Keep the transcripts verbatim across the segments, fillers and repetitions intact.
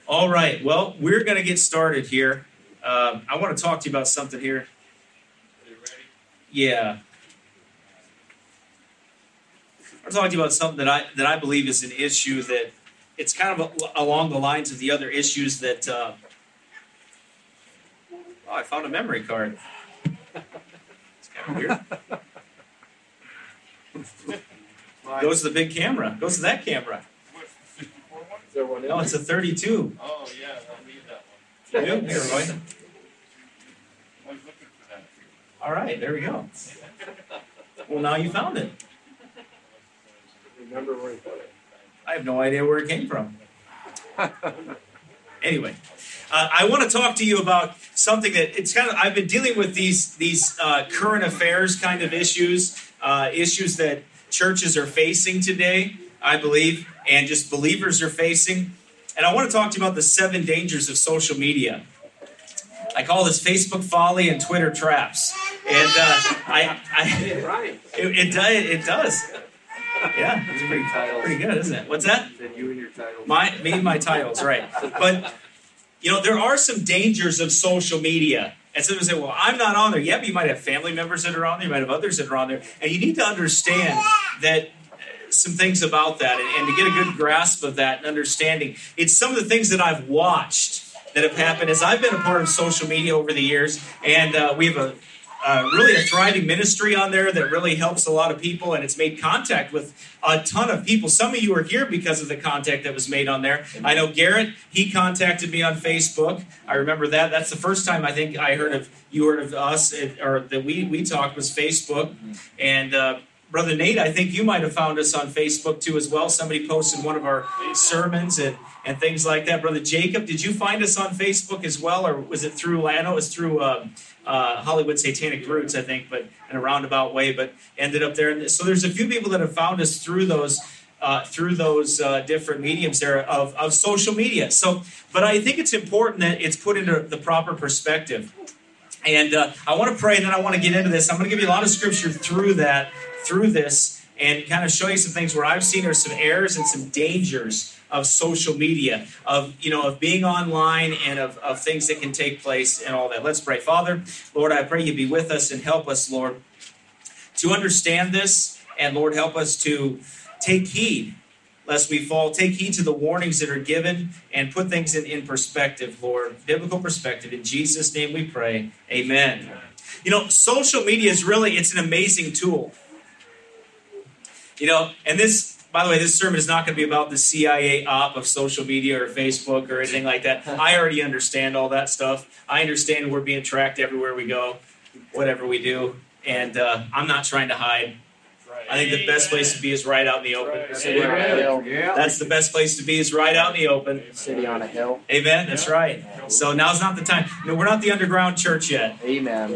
All right, well, we're going to get started here. Uh, I want to talk to you about something here. Are you ready? Yeah. I want to talk to you about something that I that I believe is an issue that it's kind of a, along the lines of the other issues that. Uh, oh, I found a memory card. It's kind of weird. Goes to the big camera. Goes to that camera. What, sixty-four one? Is there one in No, there? it's a thirty-two. Oh, yeah, I need that one. Yeah, here, Roy. I was looking for that. All right, there we go. Well, now you found it. Remember where he put it. I have no idea where it came from. Anyway, uh, I want to talk to you about something that it's kind of, I've been dealing with these these uh, current affairs kind of issues, uh, issues that churches are facing today, I believe, and just believers are facing. And I want to talk to you about the seven dangers of social media. I call this Facebook folly and Twitter traps. And uh, I, I Right. it, it does. It does. Yeah, it's pretty, pretty good, isn't it? What's that? Then you and your title. My, me and my titles, right. But, you know, there are some dangers of social media. And some people say, well, I'm not on there. Yeah, but you might have family members that are on there. You might have others that are on there. And you need to understand that uh, some things about that and, and to get a good grasp of that and understanding. It's some of the things that I've watched that have happened as I've been a part of social media over the years. And uh, we have a Uh, really a thriving ministry on there that really helps a lot of people, and it's made contact with a ton of people. Some of you are here because of the contact that was made on there. I know Garrett, he contacted me on Facebook. I remember that. That's the first time I think I heard of, you heard of us, or that we, we talked was Facebook. And uh, Brother Nate, I think you might have found us on Facebook too as well. Somebody posted one of our sermons and, and things like that. Brother Jacob, did you find us on Facebook as well, or was it through, I know it was through uh, uh, Hollywood Satanic Roots, I think, but in a roundabout way, but ended up there. So there's a few people that have found us through those uh, through those uh, different mediums there of, of social media. So, but I think it's important that it's put into the proper perspective. And uh, I want to pray, and then I want to get into this. I'm going to give you a lot of scripture through that, through this, and kind of show you some things where I've seen there's some errors and some dangers of social media, of, you know, of being online and of, of things that can take place and all that. Let's pray. Father, Lord, I pray you be with us and help us, Lord, to understand this. And Lord, help us to take heed lest we fall. Take heed to the warnings that are given and put things in, in perspective, Lord, biblical perspective. In Jesus' name we pray. Amen. You know, social media is really, it's an amazing tool. You know, and this, by the way, this sermon is not going to be about the C I A op of social media or Facebook or anything like that. I already understand all that stuff. I understand we're being tracked everywhere we go, whatever we do. And uh, I'm not trying to hide. I think the best place to be is right out in the open. City on a hill. That's the best place to be is right out in the open. City on a hill. Amen. That's right. So now's not the time. No, we're not the underground church yet. Amen.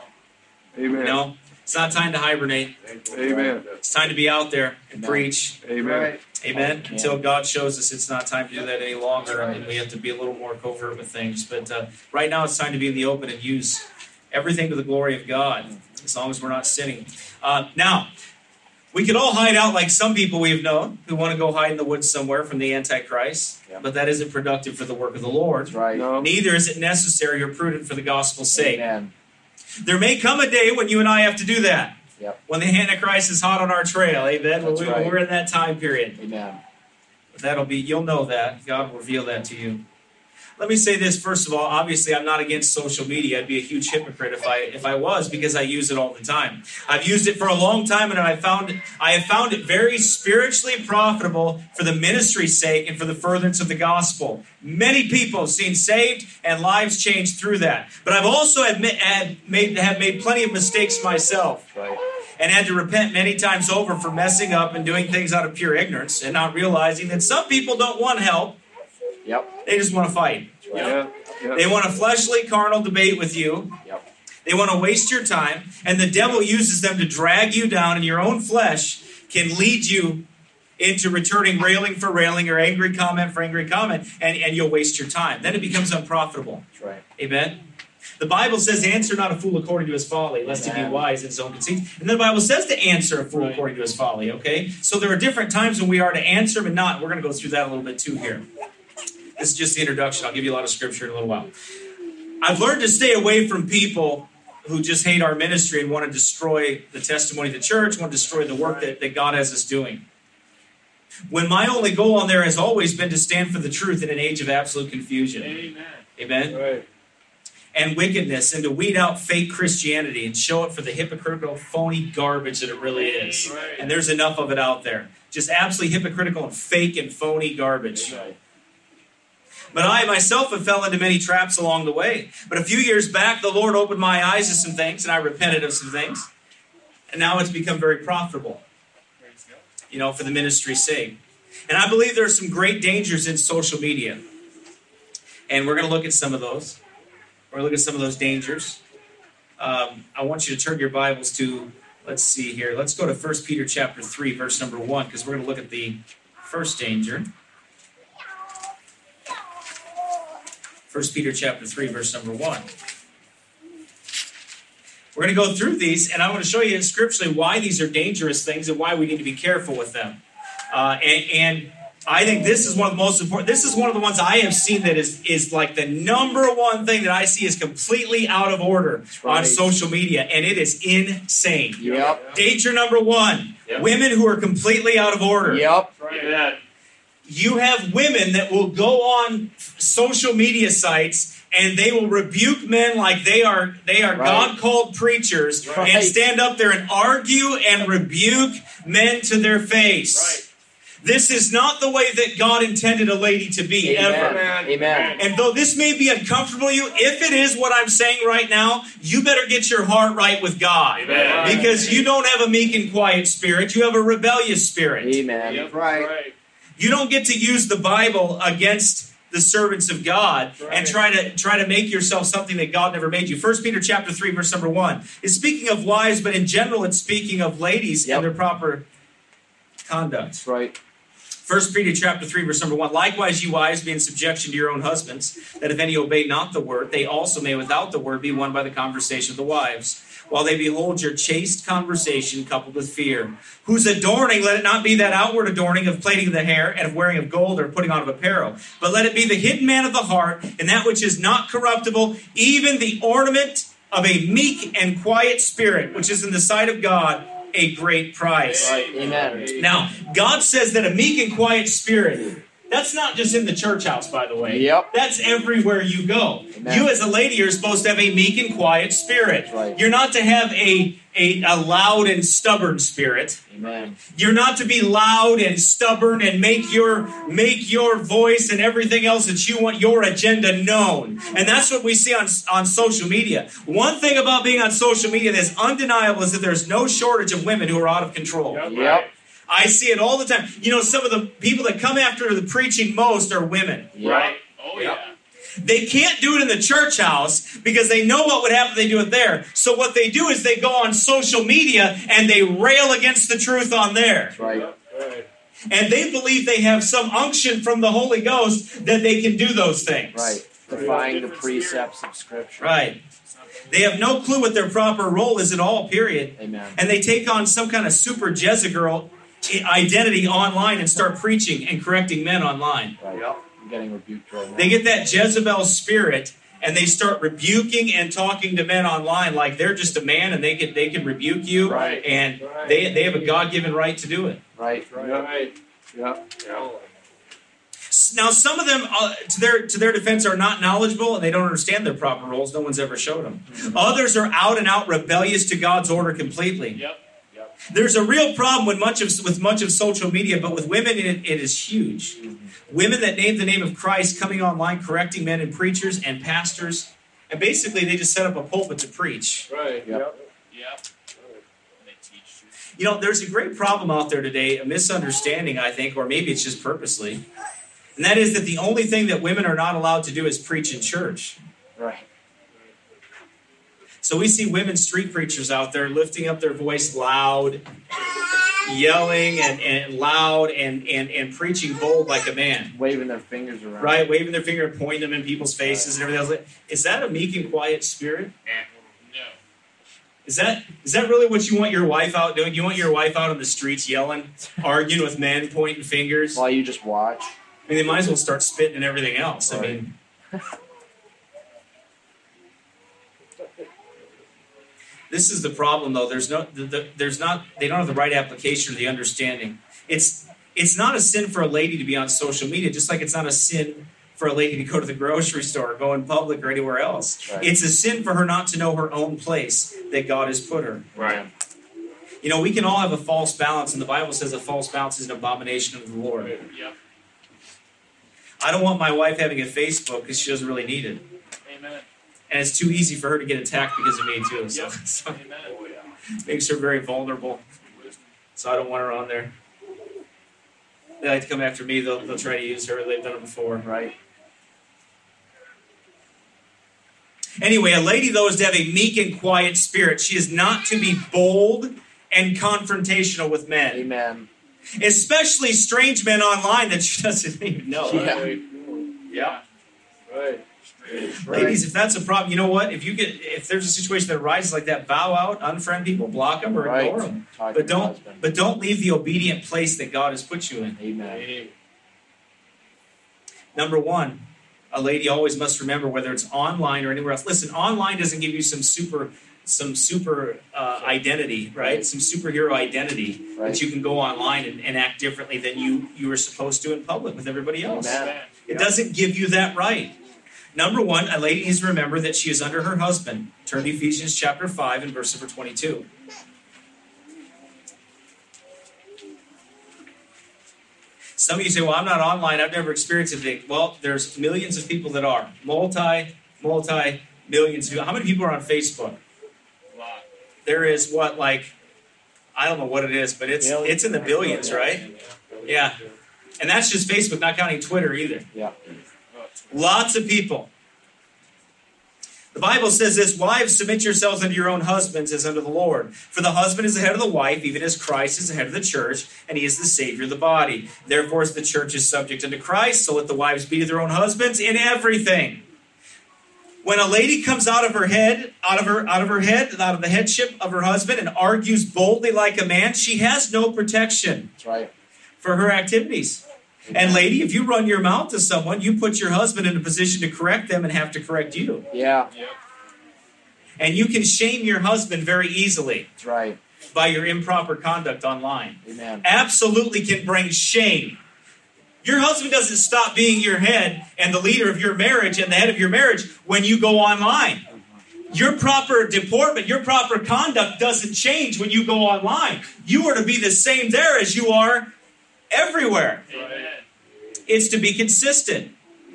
You Amen. know, it's not time to hibernate. Amen. It's time to be out there and Amen. preach. Amen. Amen. Until God shows us it's not time to do that any longer, and we have to be a little more covert with things. But uh, right now, it's time to be in the open and use everything to the glory of God, as long as we're not sinning. Uh, now, we could all hide out like some people we've known who want to go hide in the woods somewhere from the Antichrist, Yeah. but that isn't productive for the work of the Lord. That's right. No. Neither is it necessary or prudent for the gospel's sake. Amen. There may come a day when you and I have to do that. Yep. When the Antichrist is hot on our trail, amen. When That's we, right. we're in that time period. Amen. But that'll be, you'll know that. God will reveal that to you. Let me say this first of all. Obviously, I'm not against social media. I'd be a huge hypocrite if I if I was, because I use it all the time. I've used it for a long time, and I found it, I have found it very spiritually profitable for the ministry's sake and for the furtherance of the gospel. Many people have seen saved and lives changed through that. But I've also admit, had made have made plenty of mistakes myself. Right. And had to repent many times over for messing up and doing things out of pure ignorance and not realizing that some people don't want help. Yep. They just want to fight. Yeah. Yeah. They want a fleshly, carnal debate with you. Yep. They want to waste your time. And the devil uses them to drag you down, and your own flesh can lead you into returning railing for railing or angry comment for angry comment, and, and you'll waste your time. Then it becomes unprofitable. That's right. Amen? The Bible says, answer not a fool according to his folly, lest he be Amen. wise in his own conceit. And then the Bible says to answer a fool Right. according to his folly, okay? So there are different times when we are to answer him and not. We're going to go through that a little bit too here. This is just the introduction. I'll give you a lot of scripture in a little while. I've learned to stay away from people who just hate our ministry and want to destroy the testimony of the church, want to destroy the work that, that God has us doing. When my only goal on there has always been to stand for the truth in an age of absolute confusion. Amen. Amen? Right. And wickedness, and to weed out fake Christianity and show it for the hypocritical, phony garbage that it really is. Right. And there's enough of it out there. Just absolutely hypocritical and fake and phony garbage. Right. But I myself have fell into many traps along the way. But a few years back, the Lord opened my eyes to some things, and I repented of some things. And now it's become very profitable, Praise God. you know, for the ministry's sake. And I believe there are some great dangers in social media. And we're going to look at some of those. We're going to look at some of those dangers. Um, I want you to turn your Bibles to, let's see here. Let's go to First Peter chapter three, verse number one, because we're going to look at the first danger. First Peter chapter three, verse number one. We're going to go through these, and I want to show you scripturally why these are dangerous things and why we need to be careful with them. Uh, and, and I think this is one of the most important. This is one of the ones I have seen that is, is like the number one thing that I see is completely out of order right. on social media, and it is insane. Yep. Danger number one, Yep. women who are completely out of order. Yep. Right. Amen. You have women that will go on social media sites and they will rebuke men like they are they are Right. God-called preachers Right. and stand up there and argue and rebuke men to their face. Right. This is not the way that God intended a lady to be, Amen. ever. Amen. And though this may be uncomfortable to you, if it is what I'm saying right now, you better get your heart right with God. Amen. Because you don't have a meek and quiet spirit, you have a rebellious spirit. Amen. Yep. Right. Right. You don't get to use the Bible against the servants of God Right. and try to try to make yourself something that God never made you. First Peter chapter three, verse number one. It's speaking of wives, but in general it's speaking of ladies Yep. and their proper conduct. That's right. First Peter chapter three, verse number one. Likewise, you wives, be in subjection to your own husbands, that if any obey not the word, they also may without the word be won by the conversation of the wives, while they behold your chaste conversation coupled with fear. Whose adorning, let it not be that outward adorning of plaiting of the hair and of wearing of gold or putting on of apparel, but let it be the hidden man of the heart, and that which is not corruptible, even the ornament of a meek and quiet spirit, which is in the sight of God a great price. Right. Amen. Now, God says that a meek and quiet spirit, that's not just in the church house, by the way. Yep. That's everywhere you go. Amen. You as a lady are supposed to have a meek and quiet spirit. That's right. You're not to have a, a, a loud and stubborn spirit. Amen. You're not to be loud and stubborn and make your make your voice and everything else that you want, your agenda, known. And that's what we see on, on social media. One thing about being on social media that's undeniable is that there's no shortage of women who are out of control. Yep. Yep. Right. I see it all the time. You know, some of the people that come after the preaching most are women. Yep. Right. Oh Yep. yeah. They can't do it in the church house because they know what would happen if they do it there. So what they do is they go on social media and they rail against the truth on there. That's right. Yep. Right. And they believe they have some unction from the Holy Ghost that they can do those things. Right. Defying the precepts of Scripture. Right. They have no clue what their proper role is at all, period. Amen. And they take on some kind of super Jezebel identity online and start preaching and correcting men online. Right. Yep. I'm getting rebuked right now. They get that Jezebel spirit and they start rebuking and talking to men online like they're just a man and they can they can rebuke you. Right. And Right. they they have a God-given right to do it. Right. Right. Yep. Yeah. Now, some of them, uh, to their to their defense, are not knowledgeable and they don't understand their proper roles. No one's ever showed them. Others are out and out rebellious to God's order completely. Yep. Yep. There's a real problem with much of with much of social media, but with women, it, it is huge. Women that name the name of Christ coming online, correcting men and preachers and pastors, and basically they just set up a pulpit to preach. Right. Yep. Yep. Yep. They teach. You know, there's a great problem out there today, a misunderstanding, I think, or maybe it's just purposely, and that is that the only thing that women are not allowed to do is preach in church. Right. So we see women street preachers out there lifting up their voice loud, yelling and, and loud and, and, and preaching bold like a man. Waving their fingers around. Right? Waving their finger and pointing them in people's faces and everything else. Is that a meek and quiet spirit? No. Is that is that really what you want your wife out doing? You want your wife out on the streets yelling, arguing with men, pointing fingers? While you just watch. I mean, they might as well start spitting and everything else. I Right. mean, this is the problem, though. There's no, the, the, there's not. They don't have the right application or the understanding. It's, it's not a sin for a lady to be on social media, just like it's not a sin for a lady to go to the grocery store, or go in public, or anywhere else. Right. It's a sin for her not to know her own place that God has put her. Right. You know, we can all have a false balance, and the Bible says a false balance is an abomination of the Lord. Yep. I don't want my wife having a Facebook because she doesn't really need it. Amen. And it's too easy for her to get attacked because of me, too. So, Yep. so Amen. Oh, yeah. it makes her very vulnerable. So I don't want her on there. They like to come after me. They'll, they'll try to use her. They've done it before. Right. Anyway, a lady, though, is to have a meek and quiet spirit. She is not to be bold and confrontational with men. Amen. Especially strange men online that she doesn't even know. Yeah. Yeah. Right. Ladies, if that's a problem, you know what? If you get, if there's a situation that arises like that, bow out, unfriend people, block them, or Right. ignore them. Talk to But your don't, husband. but don't leave the obedient place that God has put you in. Amen. Number one, a lady always must remember, whether it's online or anywhere else. Listen, online doesn't give you some super, some super uh, identity, right? Some superhero identity Right. that you can go online and, and act differently than you you were supposed to in public with everybody else. Amen. Amen. It doesn't give you that right. Number one, a lady needs to remember that she is under her husband. Turn to Ephesians chapter five and verse number twenty-two. Some of you say, well, I'm not online. I've never experienced it. Well, there's millions of people that are. Multi, multi, millions of people. How many people are on Facebook? A lot. There is what, like, I don't know what it is, but it's it's in the billions, right? Yeah. And that's just Facebook, not counting Twitter either. Yeah. Oh, it's- Lots of people. The Bible says this: wives, submit yourselves unto your own husbands as unto the Lord. For the husband is the head of the wife, even as Christ is the head of the church, and he is the Savior of the body. Therefore, as the church is subject unto Christ, so let the wives be to their own husbands in everything. When a lady comes out of her head, out of her, out of her head, out of the headship of her husband, and argues boldly like a man, she has no protection That's right. for her activities. And lady, if you run your mouth to someone, you put your husband in a position to correct them and have to correct you. Yeah. Yep. And you can shame your husband very easily That's right. by your improper conduct online. Amen. Absolutely can bring shame. Your husband doesn't stop being your head and the leader of your marriage and the head of your marriage when you go online. Your proper deportment, your proper conduct doesn't change when you go online. You are to be the same there as you are everywhere. Amen. It's to be consistent.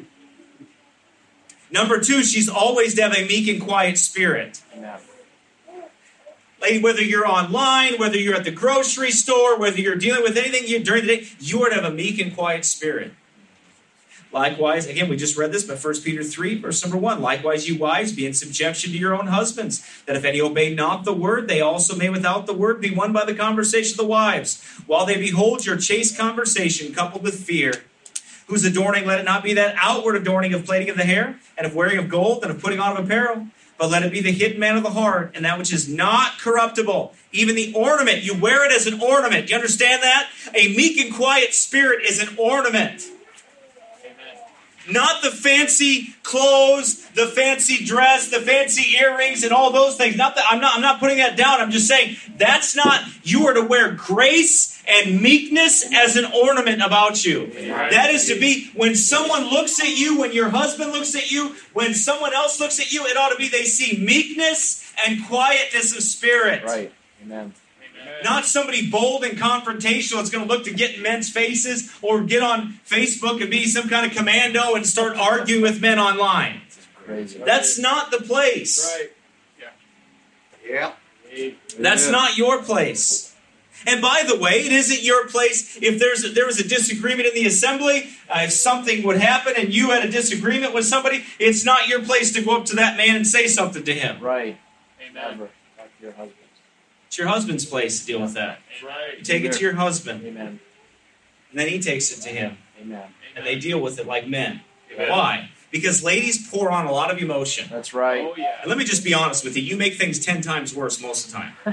Number two, she's always to have a meek and quiet spirit. Amen. Lady, whether you're online, whether you're at the grocery store, whether you're dealing with anything you, during the day, you are to have a meek and quiet spirit. Likewise, again, we just read this, but First Peter three, verse number one. Likewise, you wives, be in subjection to your own husbands, that if any obey not the word, they also may without the word be won by the conversation of the wives, while they behold your chaste conversation coupled with fear. Whose adorning, let it not be that outward adorning of plaiting of the hair, and of wearing of gold, and of putting on of apparel, but let it be the hidden man of the heart, and that which is not corruptible, even the ornament. You wear it as an ornament. Do you understand that? A meek and quiet spirit is an ornament. Amen. Not the fancy clothes, the fancy dress, the fancy earrings, and all those things. Not that I'm not I'm not putting that down. I'm just saying that's not, you are to wear grace and meekness as an ornament about you. Right. That is to be, when someone looks at you, when your husband looks at you, when someone else looks at you, it ought to be they see meekness and quietness of spirit. Right. Amen. Amen. Not somebody bold and confrontational that's going to look to get in men's faces or get on Facebook and be some kind of commando and start arguing with men online. Crazy. That's not the place. Right. Yeah. That's not your place. And by the way, it isn't your place if there's a, there was a disagreement in the assembly, uh, if something would happen and you had a disagreement with somebody, it's not your place to go up to that man and say something to him. Right. Amen. Never. Talk to your husband. It's your husband's place to deal with that. You Right. take it to your husband, Amen. and then he takes it to him, Amen. and they deal with it like men. Amen. Why? Because ladies pour on a lot of emotion. That's right. Oh, yeah. And let me just be honest with you. You make things ten times worse most of the time.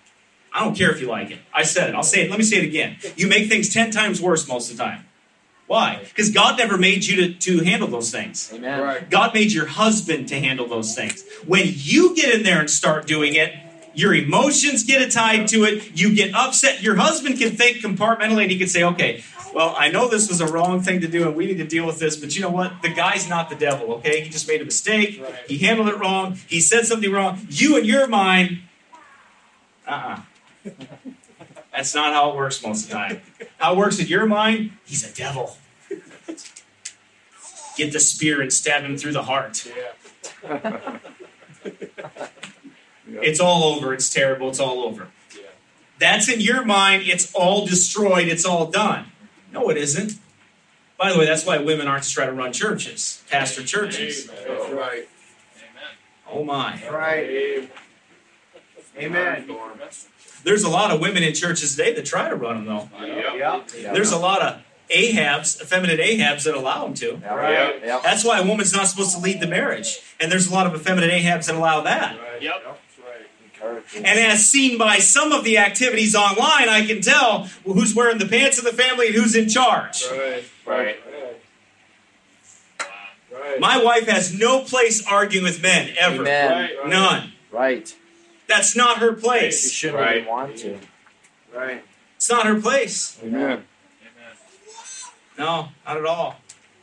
I don't care if you like it. I said it. I'll say it. Let me say it again. You make things ten times worse most of the time. Why? Because God never made you to, to handle those things. Amen. Right. God made your husband to handle those things. When you get in there and start doing it, your emotions get tied to it. You get upset. Your husband can think compartmentally and he can say, okay, well, I know this was a wrong thing to do and we need to deal with this, but you know what? The guy's not the devil, okay? He just made a mistake. Right. He handled it wrong. He said something wrong. You in your mind, uh-uh. That's not how it works most of the time. How it works in your mind, he's a devil. Get the spear and stab him through the heart. Yeah. It's all over. It's terrible. It's all over. Yeah. That's in your mind. It's all destroyed. It's all done. No, it isn't. By the way, that's why women aren't to try to run churches, pastor churches. Amen. That's right. Amen. Oh my. Right. Amen. There's a lot of women in churches today that try to run them, though. Yep. Yep. There's a lot of Ahabs, effeminate Ahabs, that allow them to. Right. Yep. That's why a woman's not supposed to lead the marriage. And there's a lot of effeminate Ahabs that allow that. Right. Yep. That's right. Encouragement. And as seen by some of the activities online, I can tell who's wearing the pants of the family and who's in charge. Right. Right. Right. My wife has no place arguing with men, ever. Amen. Right. None. Right. That's not her You place. shouldn't Right. even want to. Right. It's not her place. Amen. Amen. No, not at all.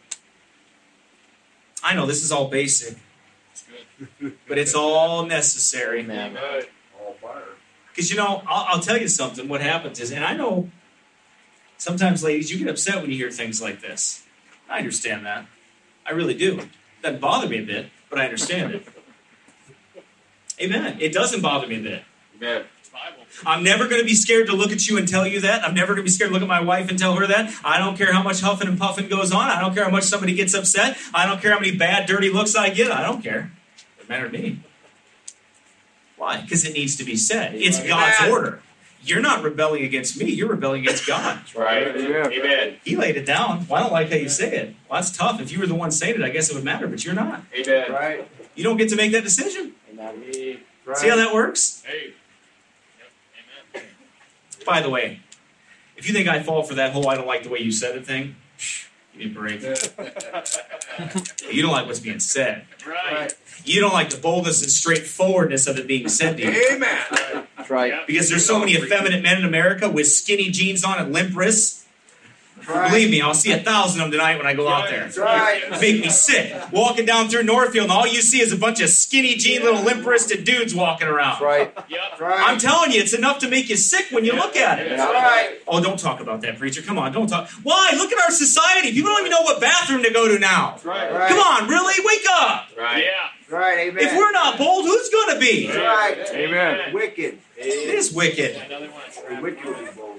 I know this is all basic, It's good. but it's all necessary. Amen. Right. All fire. Because, you know, I'll, I'll tell you something. What happens is, and I know sometimes, ladies, you get upset when you hear things like this. I understand that. I really do. It doesn't bother me a bit, but I understand it. Amen. It doesn't bother me a bit. Amen. It's Bible. I'm never going to be scared to look at you and tell you that. I'm never going to be scared to look at my wife and tell her that. I don't care how much huffing and puffing goes on. I don't care how much somebody gets upset. I don't care how many bad, dirty looks I get. I don't care. It doesn't matter to me. Why? Because it needs to be said. It's God's Amen. order. You're not rebelling against me. You're rebelling against God. Right. Amen. Amen. He laid it down. Well, I don't like how you say it. Well, that's tough. If you were the one saying it, I guess it would matter, but you're not. Amen. Right. You don't get to make that decision. Amen. Right. See how that works? Hey. Yep. Amen. By the way, if you think I fall for that whole I don't like the way you said it thing, give me a break. You don't like what's being said. Right. You don't like the boldness and straightforwardness of it being said to you. Amen. That's right. Yep. Because there's so many effeminate men in America with skinny jeans on and limp wrists. Right. Believe me, I'll see a thousand of them tonight when I go out there. That's right. It make me sick. Walking down through Northfield, and all you see is a bunch of skinny jean, little limp-wristed dudes walking around. That's right. Yep. That's right. I'm telling you, it's enough to make you sick when you look at it. That's right. Oh, don't talk about that, preacher. Come on, don't talk. Why? Look at our society. People don't even know what bathroom to go to now. Right. Right. Come on, really? Wake up. Right. Yeah. That's right. Amen. If we're not bold, who's going to be? That's right. Amen. Wicked. It is wicked. Another one. Wickedly bold.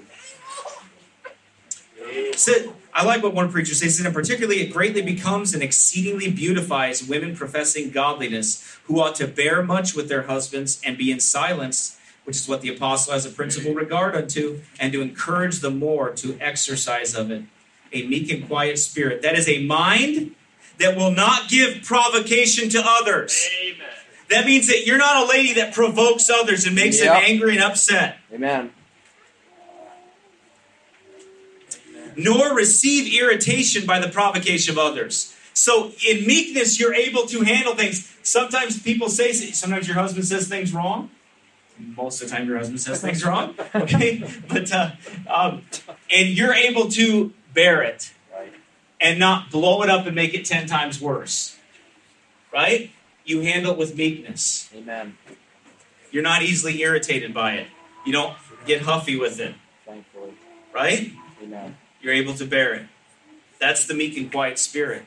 So, I like what one preacher says, and particularly it greatly becomes and exceedingly beautifies women professing godliness, who ought to bear much with their husbands and be in silence, which is what the apostle has a principal regard unto, and to encourage the more to exercise of it. A meek and quiet spirit. That is a mind that will not give provocation to others. Amen. That means that you're not a lady that provokes others and makes Yep. them angry and upset. Amen. Nor receive irritation by the provocation of others. So in meekness, you're able to handle things. Sometimes people say, sometimes your husband says things wrong. Most of the time your husband says things wrong. Okay? But, uh, um, and you're able to bear it Right. and not blow it up and make it ten times worse. Right? You handle it with meekness. Amen. You're not easily irritated by it. You don't get huffy with it. Thankfully. Right? Amen. You're able to bear it. That's the meek and quiet spirit.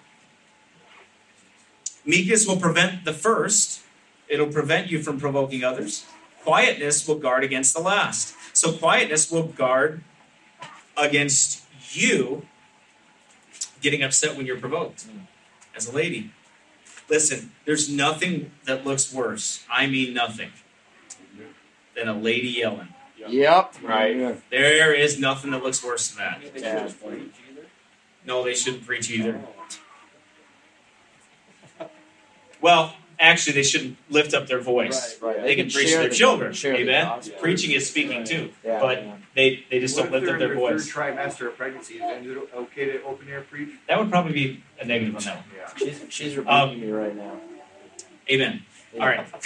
Meekness will prevent the first. It'll prevent you from provoking others. Quietness will guard against the last. So quietness will guard against you getting upset when you're provoked as a lady. Listen, there's nothing that looks worse, I mean nothing, than a lady yelling. Yep. Right. There is nothing that looks worse than that. Yeah. No, they shouldn't preach either. Well, actually they shouldn't lift up their voice. Right. They can preach to share their the- children. share the Amen. gospel. Preaching is speaking too, Yeah, but yeah. they they just What don't if lift they're up in their their voice. third trimester of pregnancy? Is it okay to open air preach? That would probably be a negative on that one. Yeah. She's she's rebuking Um, me right now. Amen. Yeah. All right.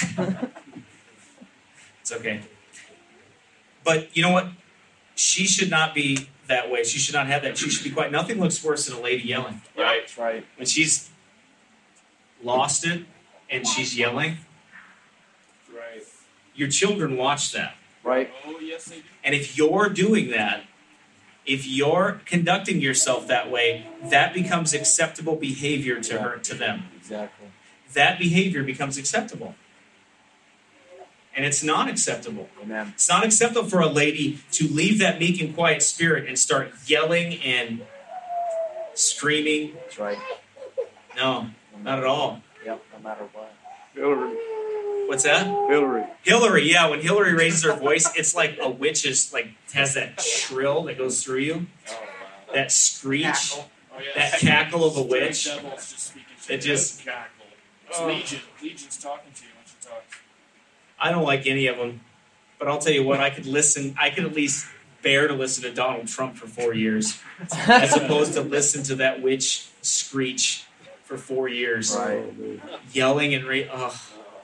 It's okay. But you know what? She should not be that way. She should not have that. She should be quiet. Nothing looks worse than a lady yelling. Right. That's right. When she's lost it and she's yelling, Right. your children watch that. Right. Oh, yes, they do. And if you're doing that, if you're conducting yourself that way, that becomes acceptable behavior to her, to them. Exactly. That behavior becomes acceptable. And it's not acceptable. Amen. It's not acceptable for a lady to leave that meek and quiet spirit and start yelling and screaming. That's right. No, not at all. Yep. No matter what. Hillary. What's that? Hillary. Hillary, yeah, when Hillary raises her voice, it's like a witch is like has that shrill that goes through you. Oh, wow. That screech. Cackle. Oh, yeah. That cackle of a Straight witch. Devil's just speaking to It you. just- cackle. It's Oh. Legion. Legion's talking to you when she talks. I don't like any of them, but I'll tell you what, I could listen, I could at least bear to listen to Donald Trump for four years, as opposed to listen to that witch screech for four years, Right. yelling and ra- ugh.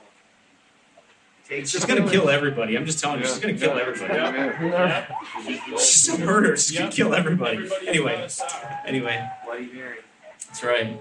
Takes She's gonna kill everybody. I'm just telling you, she's gonna kill everybody. Yeah. She's a murderer. She's gonna kill everybody. Everybody Anyway, is sour. anyway, Bloody Mary. that's right.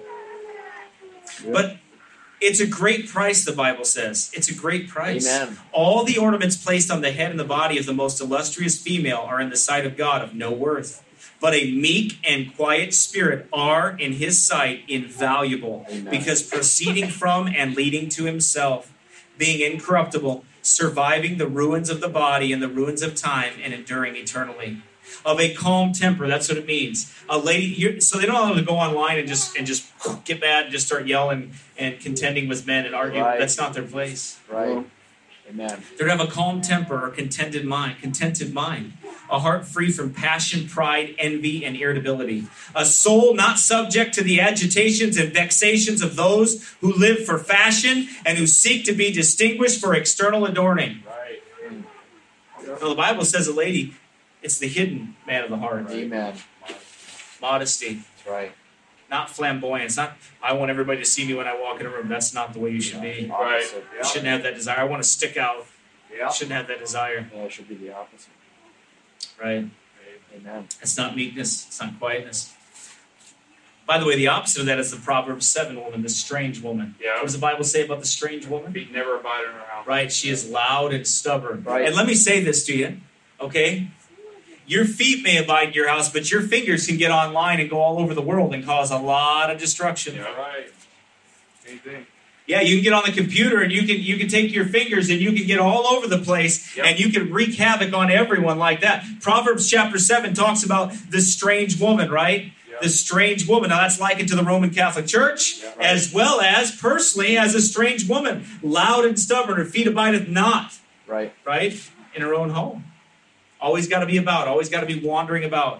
But it's a great price, the Bible says. It's a great price. Amen. All the ornaments placed on the head and the body of the most illustrious female are in the sight of God of no worth. But a meek and quiet spirit are in his sight invaluable, Amen. because proceeding from and leading to himself, being incorruptible, surviving the ruins of the body and the ruins of time, and enduring eternally. Of a calm temper, that's what it means. A lady, you're, so they don't have to go online and just and just get mad and just start yelling and contending with men and arguing. Right. That's not their place. Right. Amen. They're to have a calm temper or contented mind, contented mind, a heart free from passion, pride, envy, and irritability, a soul not subject to the agitations and vexations of those who live for fashion and who seek to be distinguished for external adorning. Right. So the Bible says a lady, it's the hidden man of the heart, Amen. modesty, That's right. not flamboyance, not I want everybody to see me when I walk in a room. That's not the way you should be. Right. Opposite. You shouldn't have that desire. I want to stick out. Yeah. You shouldn't have that desire, Yeah, it should be the opposite. right? Amen. It's not meekness. It's not quietness. By the way, the opposite of that is the Proverbs seven woman, the strange woman. Yeah. What does the Bible say about the strange woman? Be never abide in her house. Right? She is loud and stubborn. Right. And let me say this to you, okay? Your feet may abide in your house, but your fingers can get online and go all over the world and cause a lot of destruction. Yeah. Right. Same thing. Yeah, you can get on the computer and you can you can take your fingers and you can get all over the place, Yep. and you can wreak havoc on everyone like that. Proverbs chapter seven talks about the strange woman, right? Yep. The strange woman. Now that's likened to the Roman Catholic Church, Yeah, right. as well as personally as a strange woman, loud and stubborn, her feet abideth not, Right. right? In her own home. Always got to be about, always got to be wandering about.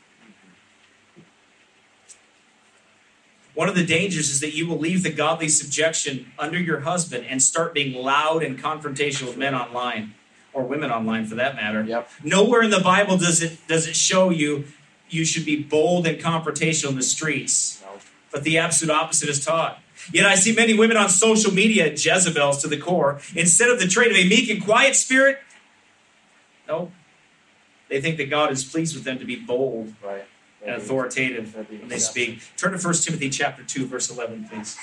One of the dangers is that you will leave the godly subjection under your husband and start being loud and confrontational with men online, or women online for that matter. Yep. Nowhere in the Bible does it does it show you you should be bold and confrontational in the streets. No. But the absolute opposite is taught. Yet I see many women on social media, Jezebels to the core, instead of the trait of a meek and quiet spirit, no, they think that God is pleased with them to be bold Right. and authoritative That'd be when they acceptable. speak. Turn to First Timothy chapter two, verse eleven, please.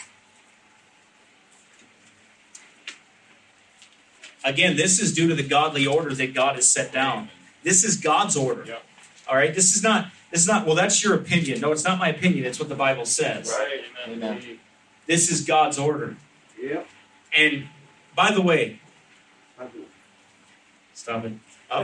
Again, this is due to the godly order that God has set down. This is God's order. Yep. All right, this is not. This is not. Well, that's your opinion. No, it's not my opinion. It's what the Bible says. Right. Amen. Amen. This is God's order. Yep. And by the way, I do. stop it. Oh,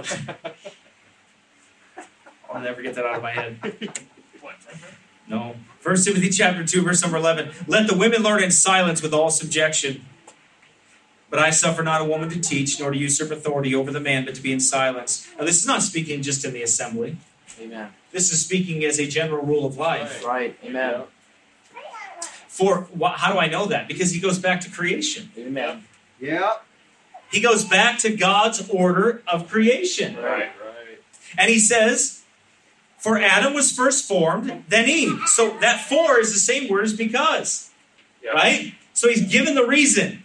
I'll never get that out of my head. What? No. First Timothy chapter two, verse number eleven. Let the women learn in silence with all subjection. But I suffer not a woman to teach, nor to usurp authority over the man, but to be in silence. Now, this is not speaking just in the assembly. Amen. This is speaking as a general rule of life. Right. Amen. For wh- how do I know that? Because he goes back to creation. Amen. Yeah. He goes back to God's order of creation. Right. Right. And he says, for Adam was first formed, then Eve. So that for is the same word as because. Yep. Right? So he's given the reason.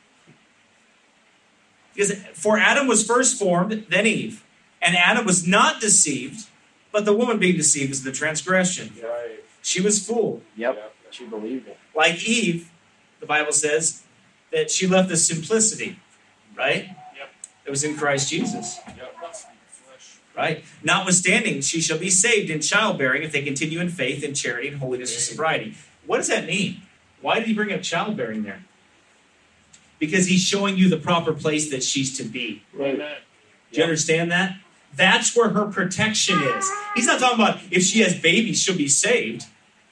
Because for Adam was first formed, then Eve. And Adam was not deceived, but the woman being deceived is the transgression. Right. She was fooled. Yep. She believed it. Like Eve, the Bible says that she left the simplicity, right? Yep. It was in Christ Jesus, Yep. That's in the flesh. right? Notwithstanding, she shall be saved in childbearing if they continue in faith and charity and holiness and sobriety. What does that mean? Why did he bring up childbearing there? Because he's showing you the proper place that she's to be. Right. Amen. Do you understand that? That's where her protection is. He's not talking about if she has babies, she'll be saved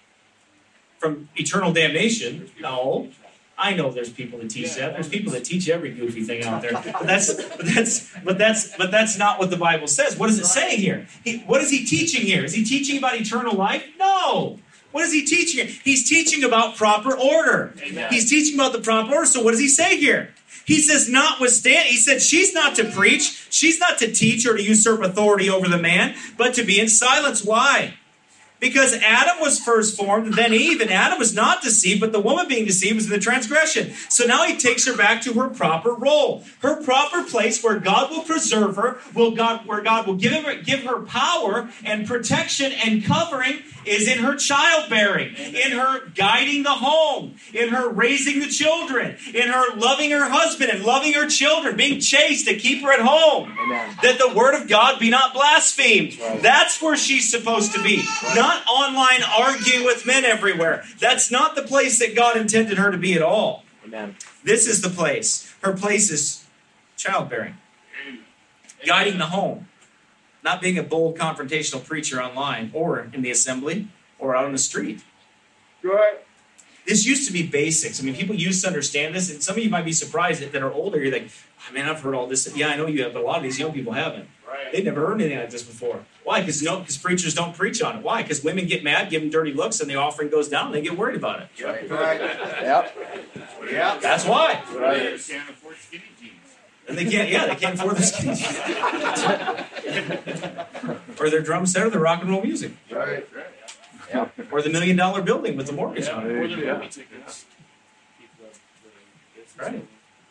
from eternal damnation. No. I know there's people that teach that. There's people that teach every goofy thing out there. But that's but that's but that's but that's not what the Bible says. What is it saying here? He, what is he teaching here? Is he teaching about eternal life? No. What is he teaching here? He's teaching about proper order. Amen. He's teaching about the proper order. So what does he say here? He says, notwithstanding, he said, she's not to preach, she's not to teach or to usurp authority over the man, but to be in silence. Why? Because Adam was first formed, then Eve, and Adam was not deceived, but the woman being deceived was in the transgression. So now he takes her back to her proper role, her proper place where God will preserve her, will God, where God will give her, give her power and protection and covering is in her childbearing, in her guiding the home, in her raising the children, in her loving her husband and loving her children, being chaste to keep her at home. Amen. That the word of God be not blasphemed. That's right. That's where she's supposed to be. Not online arguing with men everywhere. That's not the place that God intended her to be at all. Amen. This is the place. Her place is childbearing, guiding the home, not being a bold confrontational preacher online or in the assembly or out on the street. Good. This used to be basics. I mean, people used to understand this, and some of you might be surprised that, that are older. You're like, oh, man, I've heard all this. Yeah, I know you have, but a lot of these young people haven't. Right. They've never heard anything like this before. Why? Because no, because preachers don't preach on it. Why? Because women get mad, give them dirty looks, and the offering goes down, and they get worried about it. Right. Right. Yep. Yeah. That's why. Right. They can't afford skinny jeans. And they can't, yeah, they can't afford the skin. Or their drum set or their rock and roll music. Right. Yep. Or the million dollar building with the mortgage Yeah, on it. or the Yeah. movie tickets. Right.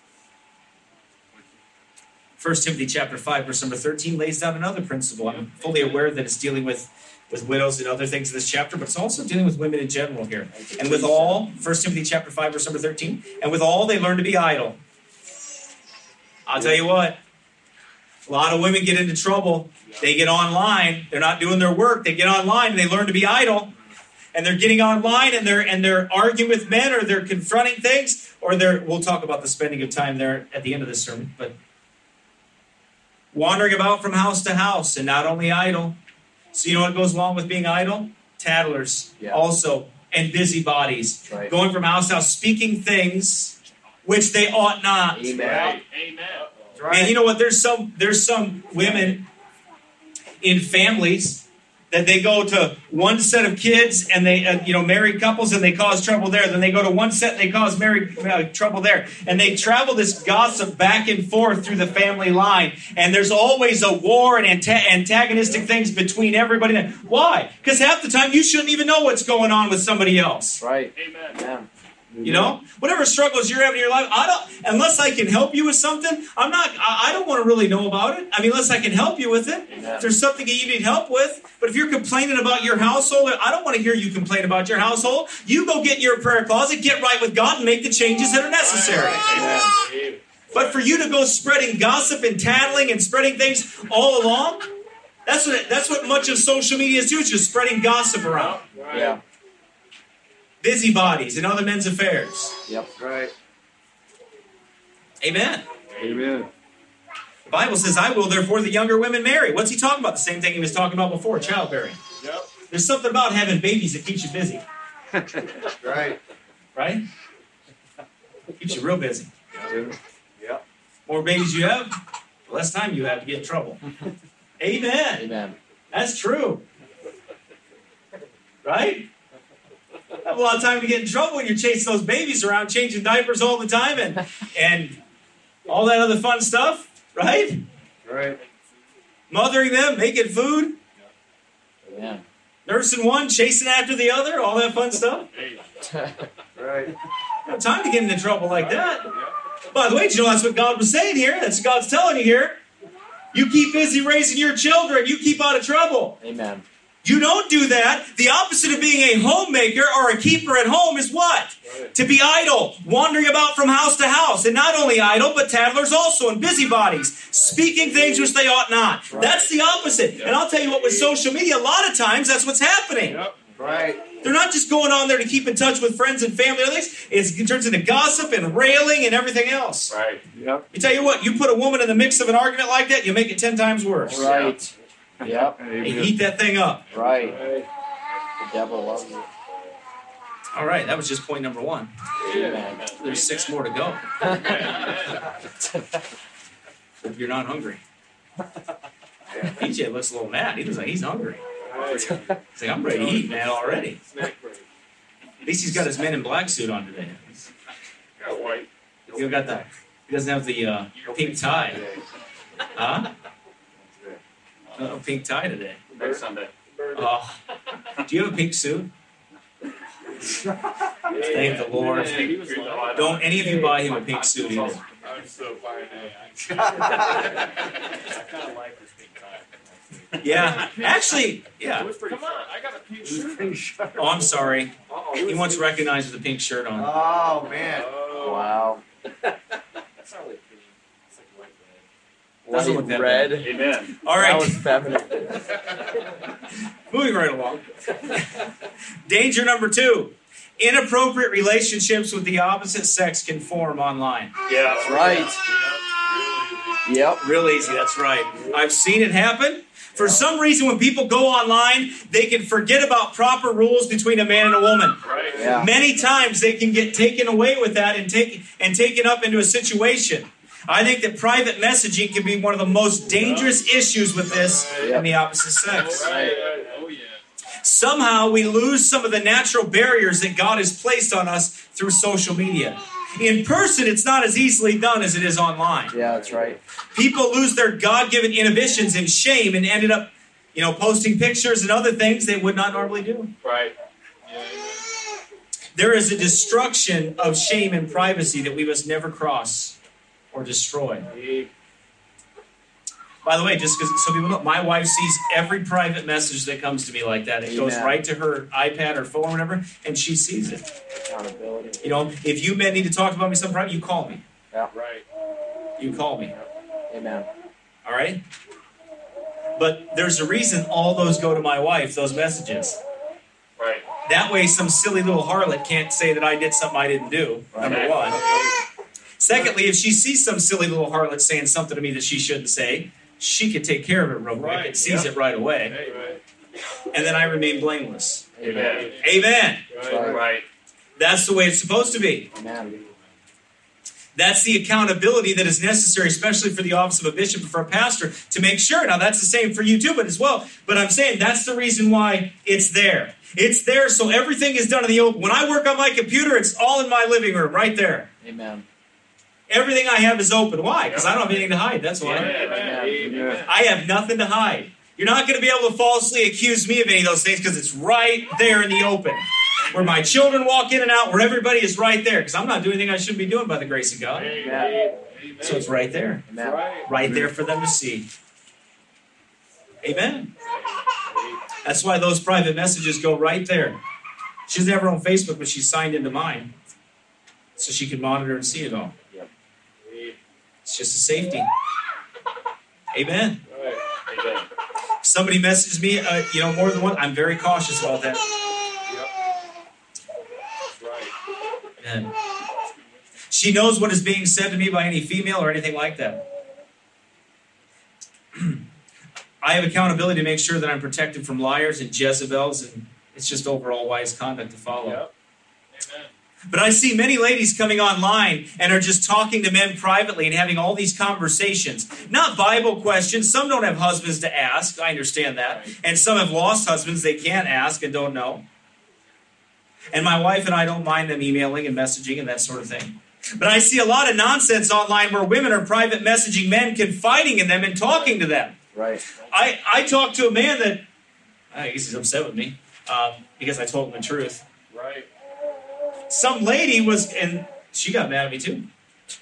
First Timothy chapter five, verse number thirteen lays down another principle. I'm fully aware that it's dealing with, with widows and other things in this chapter, but it's also dealing with women in general here. And with all, First Timothy chapter five, verse number thirteen, and with all they learn to be idle. I'll tell you what, a lot of women get into trouble. They get online, they're not doing their work, they get online and they learn to be idle. And they're getting online and they're and they're arguing with men, or they're confronting things, or they're we'll talk about the spending of time there at the end of this sermon, but wandering about from house to house and not only idle. So you know what goes along with being idle? Tattlers Yeah. also, and busybodies. That's right. Going from house to house, speaking things which they ought not. Amen. Right. Amen. Right. And you know what? There's some there's some women in families that they go to one set of kids and they, uh, you know, married couples and they cause trouble there. Then they go to one set and they cause married uh, trouble there. And they travel this gossip back and forth through the family line. And there's always a war and anta- antagonistic things between everybody. Why? Because half the time you shouldn't even know what's going on with somebody else. Right. Amen. Amen. You know, whatever struggles you're having in your life, I don't. Unless I can help you with something, I'm not. I, I don't want to really know about it. I mean, unless I can help you with it. If there's something that you need help with, but if you're complaining about your household, I don't want to hear you complain about your household. You go get in your prayer closet, get right with God, and make the changes that are necessary. Amen. But for you to go spreading gossip and tattling and spreading things all along, that's what that's what much of social media is doing, is just spreading gossip around. Yeah. Busybodies and other men's affairs. Yep. Right. Amen. Amen. The Bible says, I will therefore the younger women marry. What's he talking about? The same thing he was talking about before, childbearing. Yep. There's something about having babies that keeps you busy, Right. right? Keeps you real busy. Yep. More babies you have, the less time you have to get in trouble. Amen. Amen. That's true. Right? a lot of time to get in trouble when you're chasing those babies around, changing diapers all the time, and and all that other fun stuff, right? Right. Mothering them, making food, Amen. nursing one, chasing after the other, all that fun stuff. Hey. Right. No time to get into trouble like that. By the way, do you know that's what God was saying here? That's what God's telling you here. You keep busy raising your children. You keep out of trouble. Amen. You don't do that. The opposite of being a homemaker or a keeper at home is what? Right. To be idle, wandering about from house to house. And not only idle, but tattlers also, and busybodies, speaking things which they ought not. Right. That's the opposite. Yep. And I'll tell you what, with social media, a lot of times that's what's happening. Yep. Right. They're not just going on there to keep in touch with friends and family and other things. It's, it turns into gossip and railing and everything else. Right. Yep. I tell you what, you put a woman in the mix of an argument like that, you make it ten times worse. Right. Yep. You heat that thing up. Right. Right. The devil loves it. All right, that was just point number one. Amen. There's six more to go. If you're not hungry. P J looks a little mad. He looks like he's hungry. He's like, I'm ready to eat, man, already. Snack break. At least he's got his Men in Black suit on today. Got white. You got that? He doesn't have the uh, pink tie. Huh? No pink tie today. Next Sunday. Oh. Do you have a pink suit? Thank the Lord. Don't any of you buy him a pink suit either. I'm so fine. I kind of like this big time. Yeah, actually, yeah. Come on, I got a pink shirt. Oh, I'm sorry. Uh-oh. He wants recognized with a pink shirt on. Oh, man. Oh. Wow. That's not really pink. It's like white red. Doesn't White look that red. Amen. All That right, was feminine. moving right along. Danger number two. Inappropriate relationships with the opposite sex can form online. Yeah. That's right. Yep. Real easy, that's right. I've seen it happen. For some reason, when people go online, they can forget about proper rules between a man and a woman. Right. Yeah. Many times they can get taken away with that and take and taken up into a situation. I think that private messaging can be one of the most dangerous issues with this and the opposite sex. Right. Oh, yeah. Somehow we lose some of the natural barriers that God has placed on us through social media. In person, it's not as easily done as it is online. Yeah, that's right. People lose their God-given inhibitions and shame and ended up, you know, posting pictures and other things they would not normally do. Right. Yeah. There is a destruction of shame and privacy that we must never cross or destroy. Amen. By the way, just because so people know, my wife sees every private message that comes to me like that. It goes Amen. right to her iPad or phone or whatever, and she sees it. Accountability. You know, if you men need to talk about me some private, you call me. Right. You call me. Amen. All right? But there's a reason all those go to my wife, those messages. Right. That way some silly little harlot can't say that I did something I didn't do, number one. Secondly, if she sees some silly little harlot saying something to me that she shouldn't say, she can take care of it real quick Right, and sees yeah. it right away. Hey, right. And then I remain blameless. Amen. Amen. Right. Right. That's the way it's supposed to be. Amen. That's the accountability that is necessary, especially for the office of a bishop and for a pastor, to make sure. Now, that's the same for you too, but as well. But I'm saying that's the reason why it's there. It's there so everything is done in the open. When I work on my computer, it's all in my living room, right there. Amen. Everything I have is open. Why? Because I don't have anything to hide. That's why. Amen. Amen. I have nothing to hide. You're not going to be able to falsely accuse me of any of those things because it's right there in the open. Where my children walk in and out, where everybody is right there. Because I'm not doing anything I shouldn't be doing by the grace of God. Amen. So it's right there. Amen. Right. Right there for them to see. Amen. That's why those private messages go right there. She doesn't have her own Facebook, but she's signed into mine. So she can monitor and see it all. It's just a safety. Amen. Right. Amen. If somebody messages me, uh, you know, more than one, I'm very cautious about that. Right. Amen. She knows what is being said to me by any female or anything like that. I have accountability to make sure that I'm protected from liars and Jezebels, and it's just overall wise conduct to follow. Yep. Amen. But I see many ladies coming online and are just talking to men privately and having all these conversations. Not Bible questions. Some don't have husbands to ask. I understand that. And some have lost husbands they can't ask and don't know. And my wife and I don't mind them emailing and messaging and that sort of thing. But I see a lot of nonsense online where women are private messaging men, confiding in them and talking to them. Right. I, I talked to a man that, I guess he's upset with me um, because I told him the truth. Right. Some lady was, and she got mad at me too.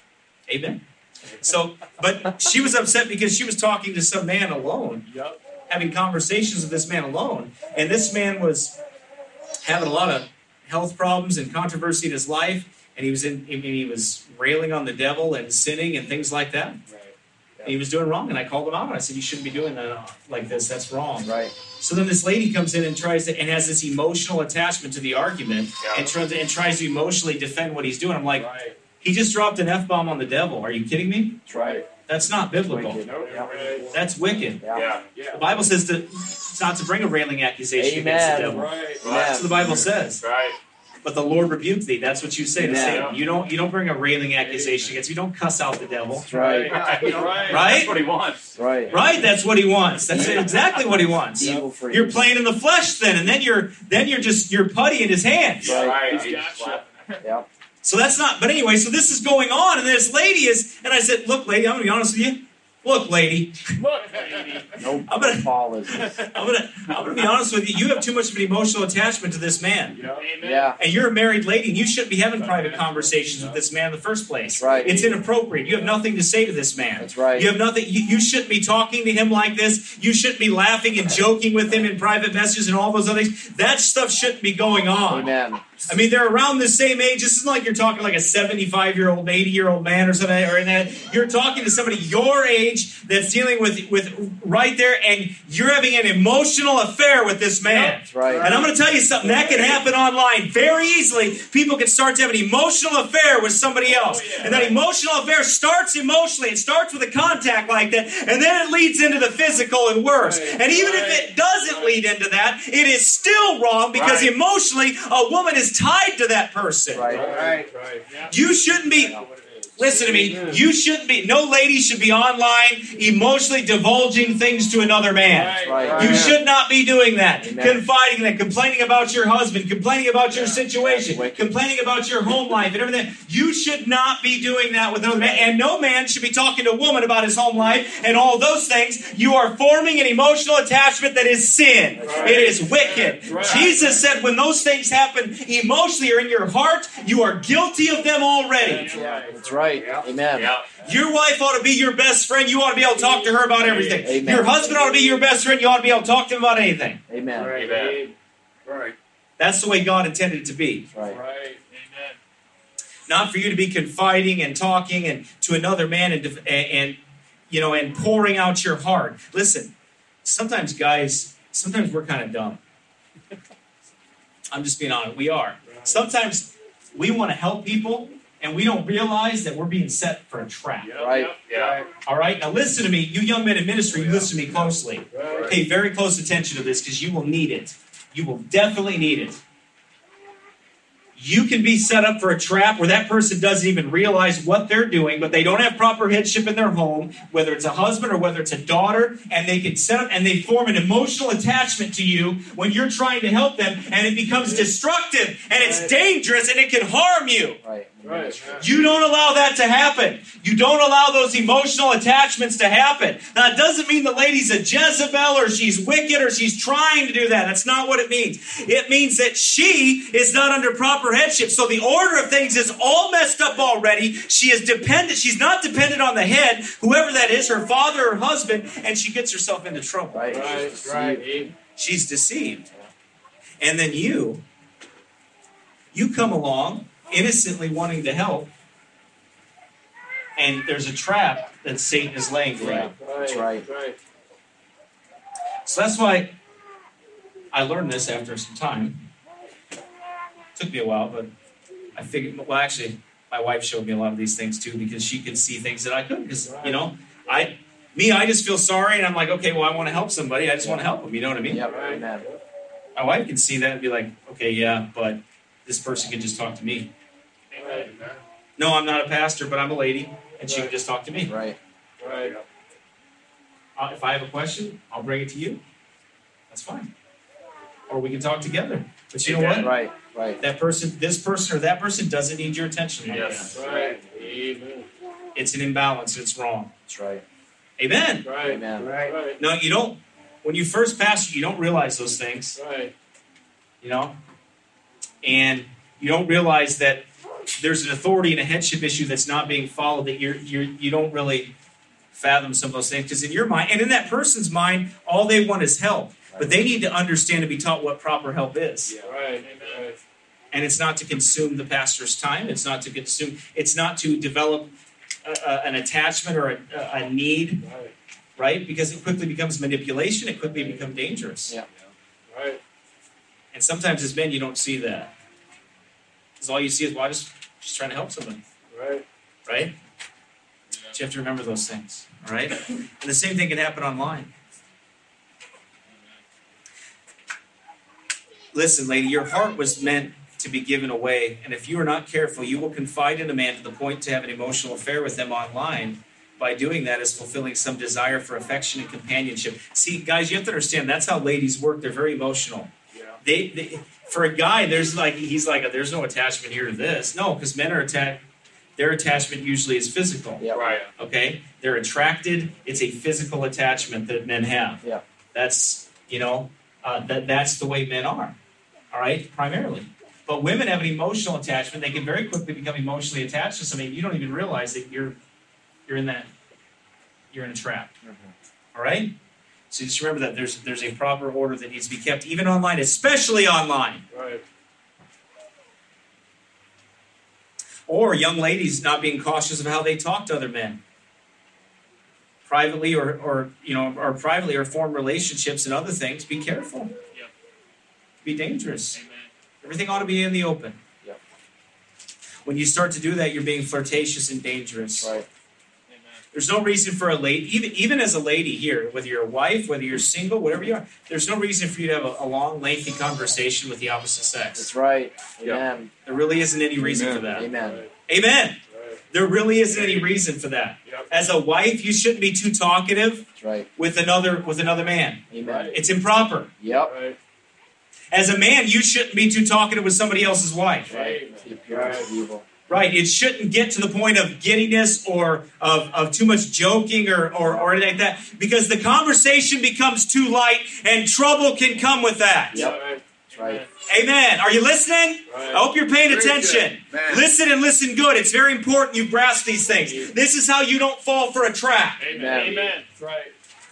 Amen. So, but she was upset because she was talking to some man alone, Yep. having conversations with this man alone. And this man was having a lot of health problems and controversy in his life. And he was in, I mean, he was railing on the devil and sinning and things like that. Right. And he was doing wrong. And I called him out and I said, you shouldn't be doing that like this. That's wrong. Right. So then this lady comes in and tries to, and has this emotional attachment to the argument Yeah. and, tries to, and tries to emotionally defend what he's doing. I'm like, Right. he just dropped an F-bomb on the devil. Are you kidding me? That's right. That's not biblical. Wicked. No, Yeah. right. That's wicked. Yeah. Yeah. The Yeah. Bible says to, it's not to bring a railing accusation Amen. against the devil. Right. Amen. That's what the Bible says. Right. But the Lord rebuked thee. That's what you say to Amen. Satan. You don't, you don't bring a railing accusation against. You don't cuss out the devil. That's right. Right. Right? That's what he wants. That's right. Right? That's what he wants. That's exactly what he wants. Evil for You're evil. playing in the flesh then, and then you're then you're just you're putty in his hands. Right. Right. He's Gotcha. Yeah. So that's not. But anyway, so this is going on, and this lady is, and I said, "Look, lady, I'm gonna be honest with you. Look, lady, Look, lady. No I'm gonna- fall is this. I'm gonna I'm gonna be honest with you. You have too much of an emotional attachment to this man." Yep. Amen. Yeah. And you're a married lady, and you shouldn't be having private conversations with this man in the first place. That's right. It's inappropriate. You have nothing to say to this man. That's right. You have nothing. You, you shouldn't be talking to him like this. You shouldn't be laughing and joking with him in private messages and all those other things. That stuff shouldn't be going on. Amen. I mean, they're around the same age. This isn't like you're talking like a seventy-five-year-old, eighty-year-old man or something, or in that. You're talking to somebody your age that's dealing with with right there, and you're having an emotional affair with this man. That's right. And I'm going to tell you something, that can happen online very easily. People can start to have an emotional affair with somebody else. Oh, yeah. And that emotional affair starts emotionally. It starts with a contact like that, and then it leads into the physical and worse. Right. And even Right. if it doesn't lead into that, it is still wrong because Right. emotionally, a woman is tied to that person. Right. Right. Right. Yeah. You shouldn't be... That's what it is. Listen to me. You shouldn't be, no lady should be online emotionally divulging things to another man. Right. You should not be doing that. Amen. Confiding that, complaining about your husband, complaining about your situation, Wicked. complaining about your home life and everything. You should not be doing that with another man. And no man should be talking to a woman about his home life and all those things. You are forming an emotional attachment that is sin. Right. It is wicked. Right. Jesus said when those things happen emotionally or in your heart, you are guilty of them already. That's right. That's right. Amen. Yeah. Your wife ought to be your best friend. You ought to be able to talk to her about everything. Amen. Your husband ought to be your best friend. You ought to be able to talk to him about anything. Amen. Right. Amen. Right. That's the way God intended it to be. That's right. Right. Amen. Not for you to be confiding and talking and to another man and, and, and you know and pouring out your heart. Listen, sometimes guys, sometimes we're kind of dumb. I'm just being honest. We are. Sometimes we want to help people and we don't realize that we're being set for a trap. Yep. Right. Yep. Yeah. All right? Now listen to me. You young men in ministry, you listen to me closely. Right. Pay very close attention to this because you will need it. You will definitely need it. You can be set up for a trap where that person doesn't even realize what they're doing, but they don't have proper headship in their home, whether it's a husband or whether it's a daughter, and they can set up and they form an emotional attachment to you when you're trying to help them, and it becomes destructive and it's dangerous and it can harm you. Right. Right. You don't allow that to happen. You don't allow those emotional attachments to happen. Now, it doesn't mean the lady's a Jezebel or she's wicked or she's trying to do that. That's not what it means. It means that she is not under proper headship. So the order of things is all messed up already. She is dependent. She's not dependent on the head, whoever that is, her father or husband, and she gets herself into trouble. Right. Right. Right. She's deceived. And then you, you come along innocently wanting to help, and there's a trap that Satan is laying for you. Right. That's right. Right. So that's why I learned this after some time. It took me a while, but I figured, well, actually, my wife showed me a lot of these things too because she could see things that I couldn't. Because, you know, I, me, I just feel sorry, and I'm like, okay, well, I want to help somebody. I just want to help them. You know what I mean? Yep. Amen. My wife can see that and be like, okay, yeah, but this person can just talk to me. Amen. No, I'm not a pastor, but I'm a lady, and she can just talk to me. Right. Right. Uh, if I have a question, I'll bring it to you. That's fine. or we can talk together. But you know what? Right, right. That person, this person or that person doesn't need your attention. Like Yes. that. Right. Amen. It's an imbalance. It's wrong. That's right. Amen. Right. Amen. Right. Right. No, you don't. When you first pastor, you don't realize those things. Right. You know, and you don't realize that there's an authority and a headship issue that's not being followed. That you're you're you don't really fathom some of those things because in your mind and in that person's mind, all they want is help. But they need to understand and be taught what proper help is. Yeah. Right. Amen. And it's not to consume the pastor's time. It's not to consume. It's not to develop a, a, an attachment or a, a need, Right. right? Because it quickly becomes manipulation. It quickly becomes dangerous. Yeah. Right. And sometimes as men, you don't see that. Because all you see is, well, I just just trying to help somebody, Right. right? But you have to remember those things, all right? And the same thing can happen online. Listen, lady, your heart was meant to be given away, and if you are not careful, you will confide in a man to the point to have an emotional affair with them online. By doing that is fulfilling some desire for affection and companionship. See, guys, you have to understand that's how ladies work. They're very emotional. Yeah. They, they for a guy, there's like he's like there's no attachment here to this. No, because men are attached. Their attachment usually is physical. Yeah. Right. Okay, they're attracted. It's a physical attachment that men have. Yeah. That's you know uh, that that's the way men are. All right, primarily. But women have an emotional attachment. They can very quickly become emotionally attached to somebody. You don't even realize that you're you're in that you're in a trap. Mm-hmm. All right. So just remember that there's there's a proper order that needs to be kept, even online, especially online. Right. Or young ladies not being cautious of how they talk to other men, privately or or you know or privately or form relationships and other things. Be careful. Yep. Be dangerous. Amen. Everything ought to be in the open. Yep. When you start to do that, you're being flirtatious and dangerous. Right. Amen. There's no reason for a lady, even even as a lady here, whether you're a wife, whether you're single, whatever you are, there's no reason for you to have a, a long, lengthy conversation with the opposite sex. That's right. Amen. There really isn't any reason for that. Amen. Right. Amen. Right. There really isn't any reason for that. Yep. As a wife, you shouldn't be too talkative That's right. with another with another man. Amen. It's improper. Yep. Right. As a man, you shouldn't be too talkative with somebody else's wife. Right. The appearance of evil. Right. It shouldn't get to the point of giddiness or of, of too much joking or, or, or anything like that. Because the conversation becomes too light and trouble can come with that. Yep. Right. That's right. Amen. Are you listening? Right. I hope you're paying Very attention. good. Man. Listen and listen good. It's very important you grasp these things. This is how you don't fall for a trap. Amen. Amen. Amen. That's right.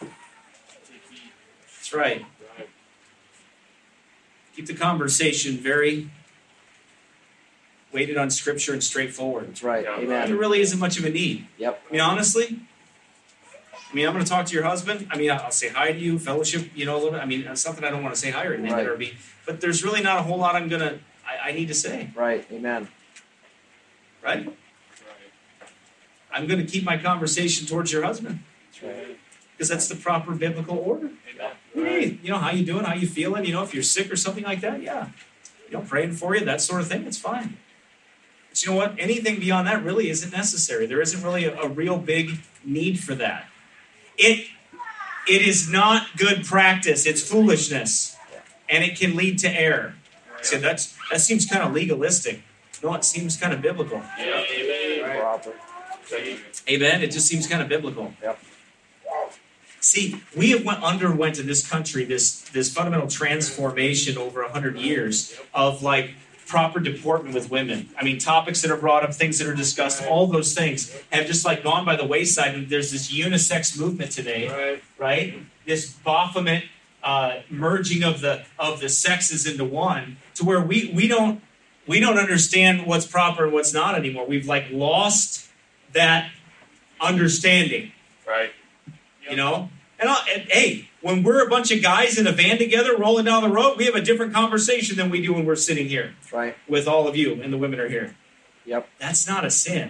That's right. Right. Keep the conversation very weighted on Scripture and straightforward. That's right. Yeah. There Amen. really isn't much of a need. Yep. I mean, honestly, I mean, I'm going to talk to your husband. I mean, I'll say hi to you, fellowship, you know, a little bit. I mean, it's something I don't want to say hi or anything, Right. or be, but there's really not a whole lot I'm going to, I need to say, Right. Amen. right? Right. I'm going to keep my conversation towards your husband That's right. because that's the proper biblical order. Amen. Hey, you know, how you doing? How you feeling? You know, if you're sick or something like that, yeah. You know, praying for you, that sort of thing, it's fine. But you know what? Anything beyond that really isn't necessary. There isn't really a, a real big need for that. It it is not good practice. It's foolishness, and it can lead to error. So that's that seems kind of legalistic. No, it seems kind of biblical. Yeah. Amen. Right. Proper. Amen. It just seems kind of biblical. Yep. See, we have went, underwent in this country this this fundamental transformation over a hundred years of like proper deportment with women. I mean, topics that are brought up, things that are discussed, all those things have just like gone by the wayside. And there's this unisex movement today, Right. right? This Baphomet uh, merging of the of the sexes into one, to where we we don't we don't understand what's proper and what's not anymore. We've like lost that understanding, Right. you know. And, I, and hey, when we're a bunch of guys in a van together rolling down the road, we have a different conversation than we do when we're sitting here That's right. with all of you, and the women are here. Yep. That's not a sin.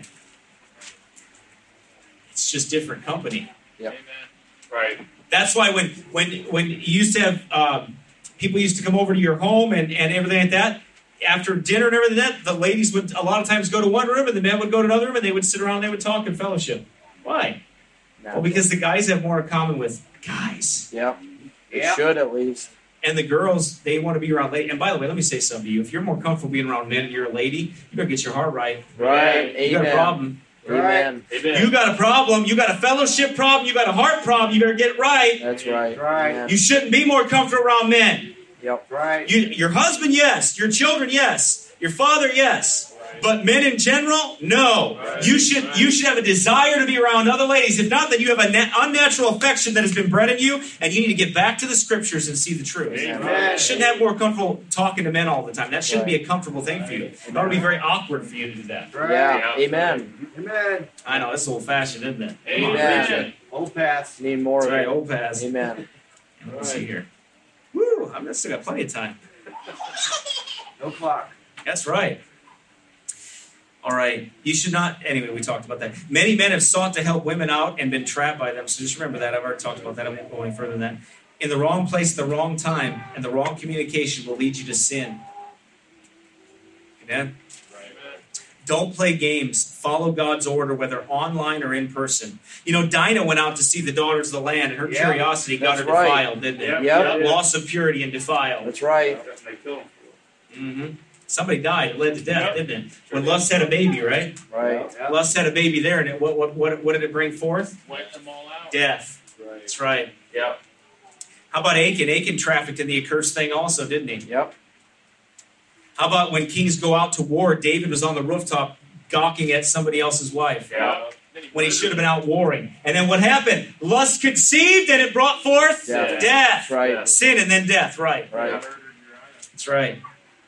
It's just different company. Yep. Amen. Right. That's why when when when you used to have um, people used to come over to your home and, and everything like that, after dinner and everything like that, the ladies would a lot of times go to one room and the men would go to another room and they would sit around and they would talk and fellowship. Why? Well, because the guys have more in common with guys. Yep. It Yeah. should at least. And the girls, they want to be around ladies. And by the way, let me say something to you. If you're more comfortable being around men and you're a lady, you better get your heart right. Right. You got a Amen. problem. Amen. Amen. You got a problem. You got a fellowship problem. You got a heart problem. You better get it right. That's right. Right. Amen. You shouldn't be more comfortable around men. Yep. Right. You, your husband, yes. Your children, yes. Your father, yes. But men in general, no. You should you should have a desire to be around other ladies. If not, then you have an unnatural affection that has been bred in you, and you need to get back to the scriptures and see the truth. Amen. You shouldn't have more comfortable talking to men all the time. That shouldn't be a comfortable thing for you. It ought to be very awkward for you to do that. Right. Yeah. Amen. Amen. I know, that's old-fashioned, isn't it? Come on, Amen. preach it. Old paths. Need more That's of right, it. old paths. Amen. Let's see here. Woo, I've still got plenty of time. No clock. That's right. All right. You should not, anyway, we talked about that. Many men have sought to help women out and been trapped by them. So just remember that. I've already talked about that. I won't go any further than that. In the wrong place, at the wrong time, and the wrong communication will lead you to sin. Amen? Don't play games. Follow God's order, whether online or in person. You know, Dinah went out to see the daughters of the land, and her Yeah, curiosity got her that's right. defiled, didn't it? Yep. Yep. Loss of purity and defiled. That's right. They kill 'em. Mm-hmm. Somebody died. It led to death, Yep. didn't it? When lust had a baby, right? Right. Yeah. Lust had a baby there, and it, what, what, what, what did it bring forth? Wipe them all out. Death. Right. That's right. Yeah. How about Achan? Achan trafficked in the accursed thing also, didn't he? Yep. How about when kings go out to war, David was on the rooftop gawking at somebody else's wife Yeah. when he should have been out warring. And then what happened? Lust conceived, and it brought forth Death. death. That's right. Sin and then death, right. Right. That's right.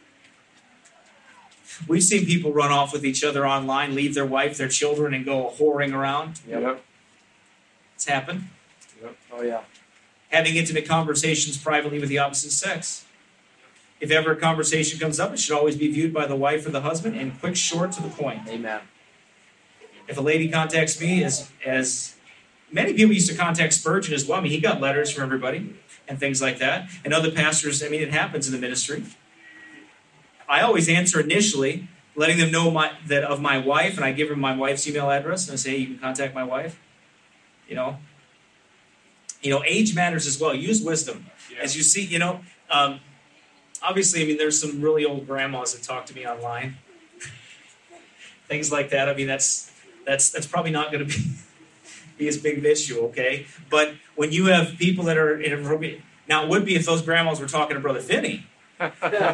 We've seen people run off with each other online, leave their wife, their children, and go whoring around. Yep. It's happened. Oh yeah. Having intimate conversations privately with the opposite sex. If ever a conversation comes up, it should always be viewed by the wife or the husband and quick, short, to the point. Amen. If a lady contacts me, as as many people used to contact Spurgeon as well. I mean, he got letters from everybody and things like that. And other pastors, I mean, it happens in the ministry. I always answer initially, letting them know my that of my wife, and I give them my wife's email address, and I say, hey, you can contact my wife. You know, you know, age matters as well. Use wisdom. Yeah. As you see, you know, um, obviously, I mean, there's some really old grandmas that talk to me online. Things like that. I mean, that's that's that's probably not going to be be as big of an issue, okay? But when you have people that are inappropriate, now it would be if those grandmas were talking to Brother Finney. Look,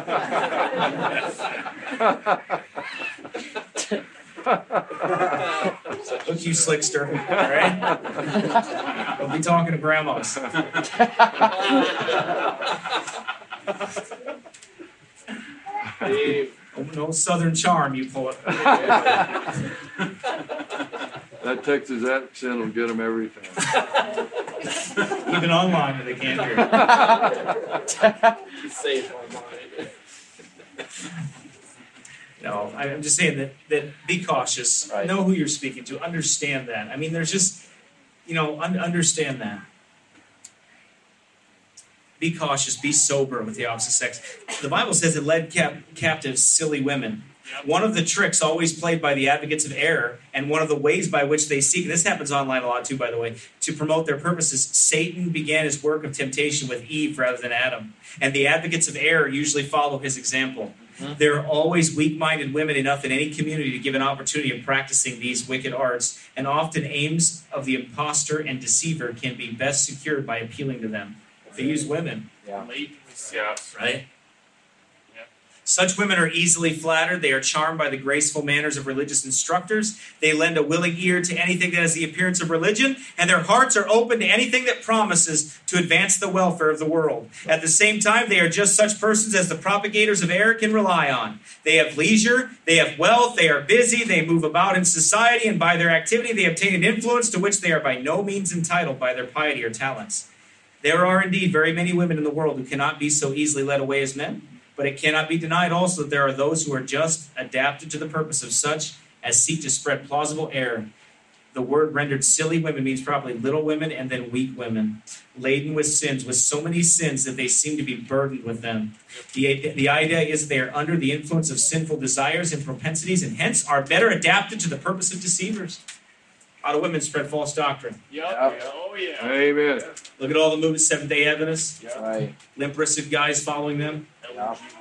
you slickster, all right? Don't be talking to grandmas. Dave. Oh, no southern charm, you poet. That Texas accent will get them every time. Even online, they can't hear. He's safe online. No, I'm just saying that, that be cautious. Right. Know who you're speaking to. Understand that. I mean, there's just, you know, un- understand that. Be cautious. Be sober with the opposite sex. The Bible says it led cap- captive silly women. Yep. One of the tricks always played by the advocates of error, and one of the ways by which they seek, this happens online a lot too, by the way, to promote their purposes, Satan began his work of temptation with Eve rather than Adam. And the advocates of error usually follow his example. Mm-hmm. There are always weak-minded women enough in any community to give an opportunity of practicing these wicked arts, and often aims of the impostor and deceiver can be best secured by appealing to them. They use women, Yeah. Yeah. right? Yeah. Such women are easily flattered. They are charmed by the graceful manners of religious instructors. They lend a willing ear to anything that has the appearance of religion, and their hearts are open to anything that promises to advance the welfare of the world. At the same time, they are just such persons as the propagators of error can rely on. They have leisure, they have wealth, they are busy, they move about in society, and by their activity they obtain an influence to which they are by no means entitled by their piety or talents. There are indeed very many women in the world who cannot be so easily led away as men, but it cannot be denied also that there are those who are just adapted to the purpose of such as seek to spread plausible error. The word rendered silly women means probably little women and then weak women, laden with sins, with so many sins that they seem to be burdened with them. The, the idea is that they are under the influence of sinful desires and propensities and hence are better adapted to the purpose of deceivers. A lot of women spread false doctrine. Yep. Yep. Oh yeah. Amen. Look at all the movements, Seventh-day Adventists, That's right. limp wristed guys following them. L G Y.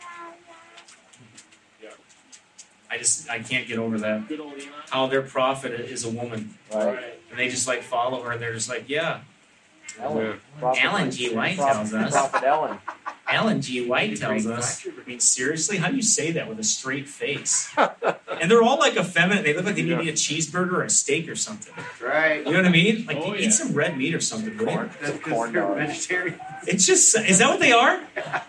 I just, I can't get over that. Good old Elon. How their prophet is a woman. Right. And they just like follow her and they're just like, yeah, Ellen. Prophet- Ellen G. White Prophet- tells us. Prophet Ellen. Ellen G. White tells us. I mean, seriously? How do you say that with a straight face? And they're all like effeminate. They look like they need to eat a cheesburger or a steak or something. That's right. You know what I mean? Like, Oh, eat yeah. some red meat or something. Would you? That's Corn because you're dogs. vegetarian. It's just, is that what they are?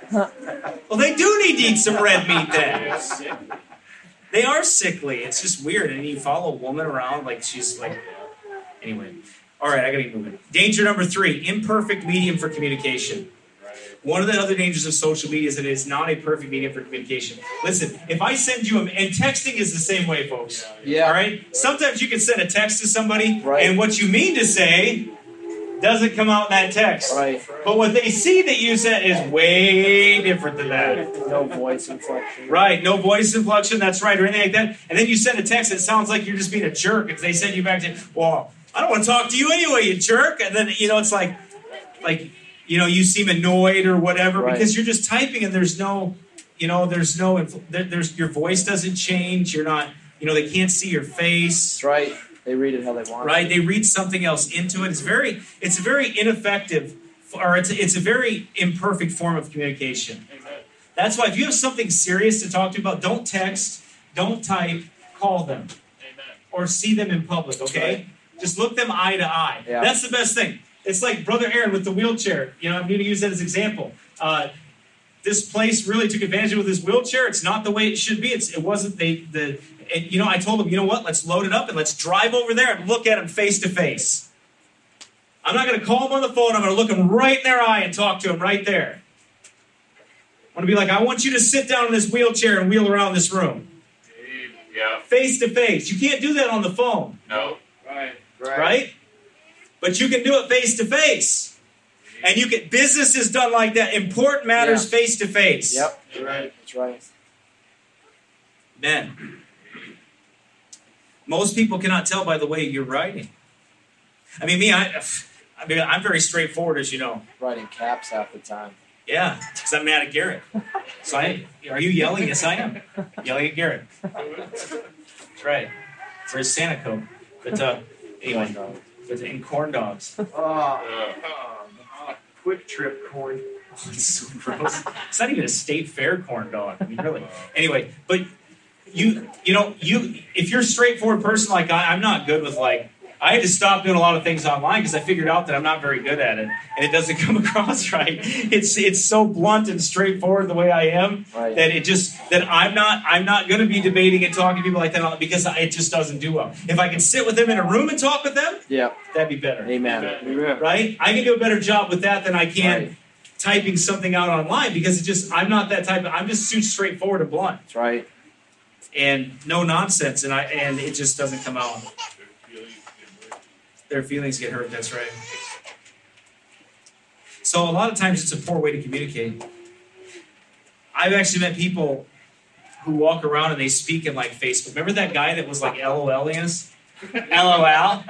Well, they do need to eat some red meat then. They are sickly. It's just weird. And you follow a woman around like she's like, anyway. All right, I gotta get moving. Danger number three, imperfect medium for communication. One of the other dangers of social media is that it is not a perfect medium for communication. Listen, if I send you a, and texting is the same way, folks. Yeah. All right? Sometimes you can send a text to somebody, Right. and what you mean to say doesn't come out in that text. Right. But what they see that you said is way different than that. No voice inflection. Right, no voice inflection, that's right, or anything like that. And then you send a text that sounds like you're just being a jerk. If they send you back to, well, I don't want to talk to you anyway, you jerk. And then, you know, it's like, like, you know, you seem annoyed or whatever Right. because you're just typing and there's no, you know, there's no, infl- there, there's your voice doesn't change. You're not, you know, they can't see your face. That's right. They read it how they want. Right? They read something else into it. It's very, it's a very ineffective, or it's a, it's a very imperfect form of communication. Amen. That's why if you have something serious to talk to about, don't text, don't type, call them, Amen. or see them in public. Okay? Just look them eye to eye. Yeah. That's the best thing. It's like Brother Aaron with the wheelchair. You know, I'm going to use that as an example. Uh, this place really took advantage of his wheelchair. It's not the way it should be. It's, it wasn't they the. And, you know, I told him, you know what? Let's load it up and let's drive over there and look at him face to face. I'm not going to call him on the phone. I'm going to look him right in their eye and talk to him right there. I'm going to be like, I want you to sit down in this wheelchair and wheel around this room. Yeah. Face to face. You can't do that on the phone, No. Right. right? But you can do it face to face. And you can, business is done like that. Important matters Yeah. face to face. Yep. Right. That's right. Men. Most people cannot tell by the way you're writing. I mean, me, I, I mean, I'm very straightforward, as you know. Writing caps half the time. Yeah, because I'm mad at Garrett. So I, are you yelling? Yes, I am. Yelling at Garrett. That's right. For his Santa coat. But uh, anyway, but in corn dogs. Oh, Uh, quick trip corn. It's so gross. It's not even a state fair corn dog. I mean, really. Anyway, but you, you know, you, if you're a straightforward person like I, I'm not good with like. I had to stop doing a lot of things online because I figured out that I'm not very good at it, and it doesn't come across right. It's it's so blunt and straightforward the way I am Right. that it just that I'm not I'm not going to be debating and talking to people like that because it just doesn't do well. If I can sit with them in a room and talk with them, Yep. that'd be better. Amen. Amen. Right? I can do a better job with that than I can Right. typing something out online because it just I'm not that type of I'm just too straightforward and blunt That's right. and no nonsense and I and it just doesn't come out. Their feelings get hurt, that's right. So a lot of times it's a poor way to communicate. I've actually met people who walk around and they speak in like Facebook. Remember that guy that was like LOLing us? LOL?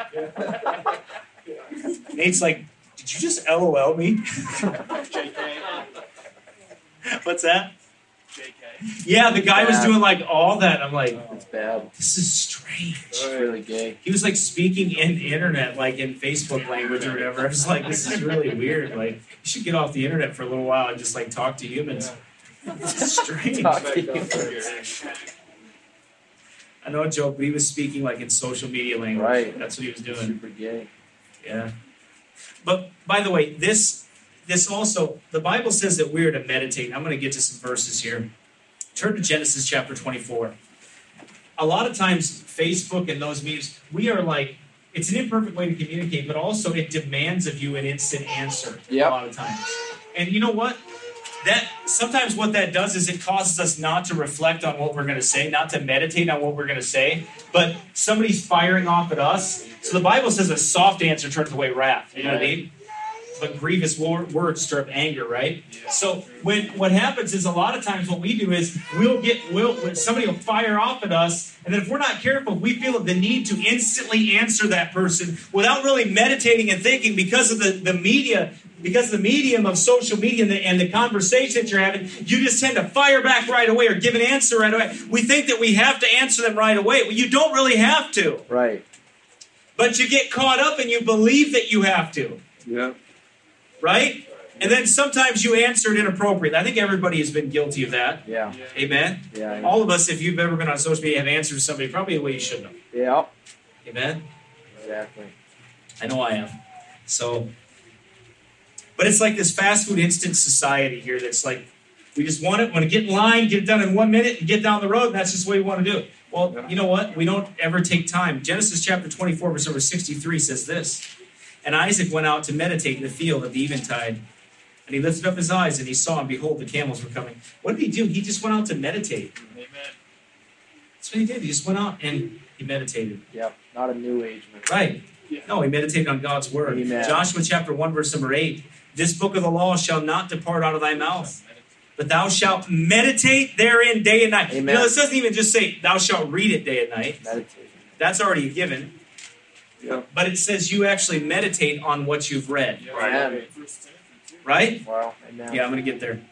Nate's like, did you just LOL me? J K. What's that? J K. Yeah, the guy was Yeah. doing like all that. I'm like, It's bad. this is strange. It's really gay. He was like speaking in the internet, like in Facebook language or whatever. I was like, this is really weird. Like, you should get off the internet for a little while and just like talk to humans. This is strange. Talk to humans. I know a joke, but he was speaking like in social media language. Right. That's what he was doing. Super gay. Yeah. But by the way, this this also the Bible says that we're to meditate. I'm going to get to some verses here. Turn to Genesis chapter twenty-four. A lot of times, Facebook and those memes, we are like, it's an imperfect way to communicate, but also it demands of you an instant answer Yep. a lot of times. And you know what? That sometimes what that does is it causes us not to reflect on what we're going to say, not to meditate on what we're going to say, but somebody's firing off at us. So the Bible says a soft answer turns away wrath. You know what I mean? but grievous wor- words stir up anger, right? Yeah. So when what happens is a lot of times what we do is we'll get we'll somebody will fire off at us, and then if we're not careful, we feel the need to instantly answer that person without really meditating and thinking because of the, the media, because of the medium of social media and the, and the conversation that you're having. You just tend to fire back right away or give an answer right away. We think that we have to answer them right away. Well, you don't really have to, Right. but you get caught up and you believe that you have to. Yeah. Right? And then sometimes you answered inappropriately. I think everybody has been guilty of that. Yeah. Yeah. Amen? Yeah. All of us, if you've ever been on social media, have answered somebody probably the way you shouldn't have. Yeah. Amen? Exactly. I know I have. So, but it's like this fast food instant society here that's like, we just want it, want to get in line, get it done in one minute, and get down the road, and that's just the way we want to do it. Well, you know what? We don't ever take time. Genesis chapter twenty-four, verse number sixty-three says this. And Isaac went out to meditate in the field at the eventide. And he lifted up his eyes, and he saw, and behold, the camels were coming. What did he do? He just went out to meditate. Amen. That's what he did. He just went out and he meditated. Yep. Not a new age man. Right. Yeah. No, he meditated on God's word. Amen. Joshua chapter one, verse number eight. This book of the law shall not depart out of thy mouth, but thou shalt meditate therein day and night. Amen. You know, this doesn't even just say thou shalt read it day and night. Meditation. That's already a given. Yeah. But it says you actually meditate on what you've read. Yeah. Right. First Timothy, too. Right? Wow. Amen. Yeah, I'm going to get there.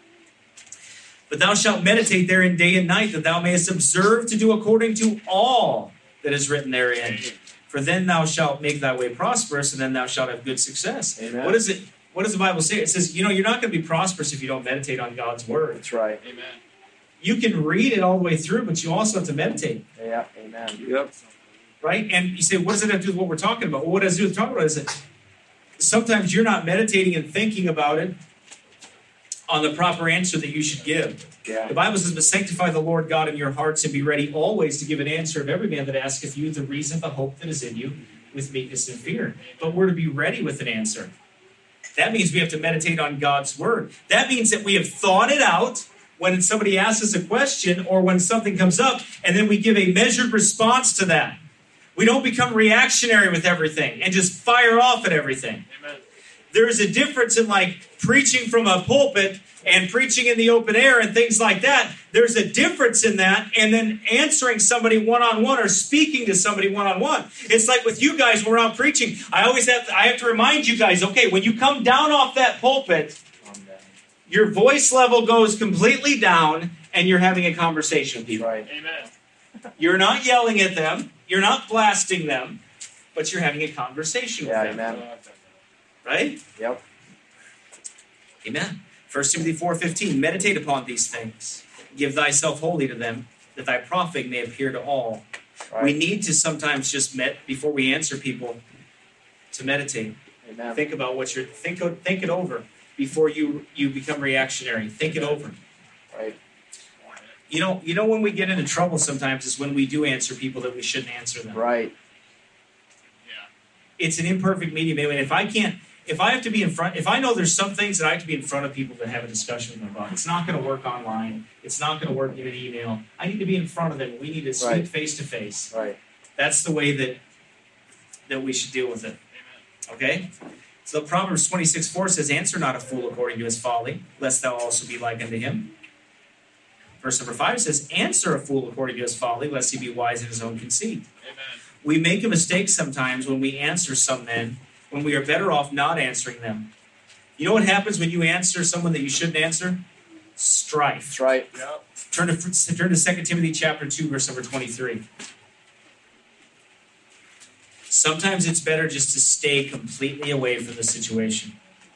But thou shalt meditate therein day and night, that thou mayest observe to do according to all that is written therein. For then thou shalt make thy way prosperous, and then thou shalt have good success. Amen. What is it? What does the Bible say? It says, you know, you're not going to be prosperous if you don't meditate on God's word. That's right. Amen. You can read it all the way through, but you also have to meditate, Yeah. Amen. Yep. right? And you say, what does it have to do with what we're talking about? Well, what does it do with talking about? Is it sometimes you're not meditating and thinking about it on the proper answer that you should give. Yeah. The Bible says, but sanctify the Lord God in your hearts, and be ready always to give an answer of every man that asketh you the reason of the hope that is in you with meekness and fear. But we're to be ready with an answer. That means we have to meditate on God's word. That means that we have thought it out when somebody asks us a question or when something comes up, and then we give a measured response to that. We don't become reactionary with everything and just fire off at everything. Amen. There is a difference in like preaching from a pulpit and preaching in the open air and things like that. There's a difference in that, and then answering somebody one-on-one or speaking to somebody one-on-one. It's like with you guys when we're out preaching. I always have to, I have to remind you guys, okay, when you come down off that pulpit, Calm down. your voice level goes completely down and you're having a conversation with people. Right. Amen. You're not yelling at them. You're not blasting them, but you're having a conversation Yeah. with them. Amen. Right? Yep. Amen. First Timothy four fifteen, meditate upon these things. Give thyself wholly to them, that thy profit may appear to all. Right. We need to sometimes just met before we answer people to meditate. Amen. Think about what you're think o- think it over before you you become reactionary. Think it over. Right. You know, you know when we get into trouble sometimes is when we do answer people that we shouldn't answer them. Right. Yeah. It's an imperfect medium. Anyway, if I can't, if I have to be in front, if I know there's some things that I have to be in front of people to have a discussion with them about, it's not going to work online. It's not going to work in an email. I need to be in front of them. We need to speak Right. face to face. Right. That's the way that that we should deal with it. Okay? So Proverbs twenty-six four says, answer not a fool according to his folly, lest thou also be like unto him. Verse number five says, answer a fool according to his folly, lest he be wise in his own conceit. Amen. We make a mistake sometimes when we answer some men, when we are better off not answering them. You know what happens when you answer someone that you shouldn't answer? Strife. That's right. Yep. Turn to, turn to Second Timothy chapter two, verse number twenty-three. Sometimes it's better just to stay completely away from the situation.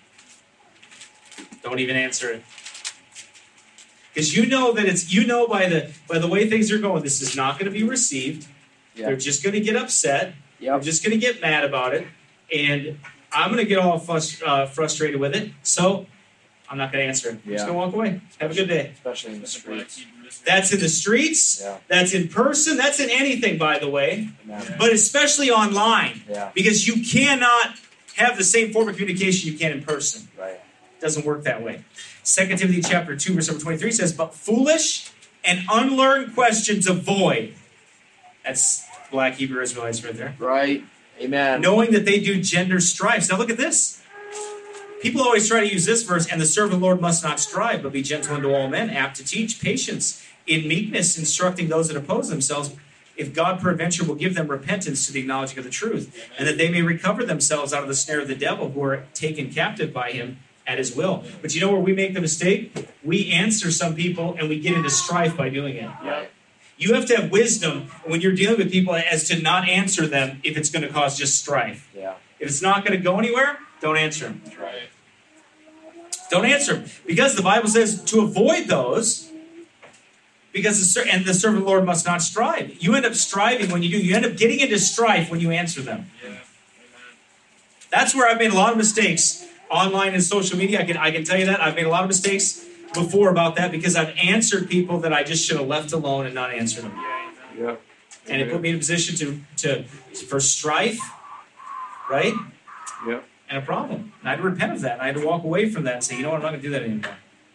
Don't even answer it. Because you know that it's, you know by the by the way things are going, this is not going to be received. Yeah. They're just going to get upset. They're Yep. just going to get mad about it. And I'm going to get all frust- uh, frustrated with it. So I'm not going to answer it. I'm just Yeah. going to walk away. Have a good day. Especially in the That's why I streets. keep listening. That's in the streets. Yeah. That's in person. That's in anything, by the way. Amen. But especially online. Yeah. Because you cannot have the same form of communication you can in person. Right. It doesn't work that way. Second Timothy chapter two, verse number twenty-three says, but foolish and unlearned questions avoid. That's black Hebrew Israelites right there. Right. Amen. Knowing that they do gender strifes. Now look at this. People always try to use this verse, and the servant of the Lord must not strive, but be gentle unto all men, apt to teach, patience, in meekness, instructing those that oppose themselves, if God peradventure will give them repentance to the acknowledging of the truth, and that they may recover themselves out of the snare of the devil, who are taken captive by him at his will. But you know where we make the mistake? We answer some people, and we get into strife by doing it. Right. You have to have wisdom when you're dealing with people as to not answer them if it's going to cause just strife. Yeah. If it's not going to go anywhere, don't answer them. That's right. Don't answer them. Because the Bible says to avoid those, because the, ser- and the servant of the Lord must not strive. You end up striving when you do. You end up getting into strife when you answer them. Yeah. Amen. That's where I've made a lot of mistakes online and social media. I can, I can tell you that. I've made a lot of mistakes before about that because I've answered people that I just should have left alone and not answered them. Yeah. And it put me in a position to, to for strife, right? Yeah. And a problem. And I had to repent of that. And I had to walk away from that and say, you know what, I'm not going to do that anymore.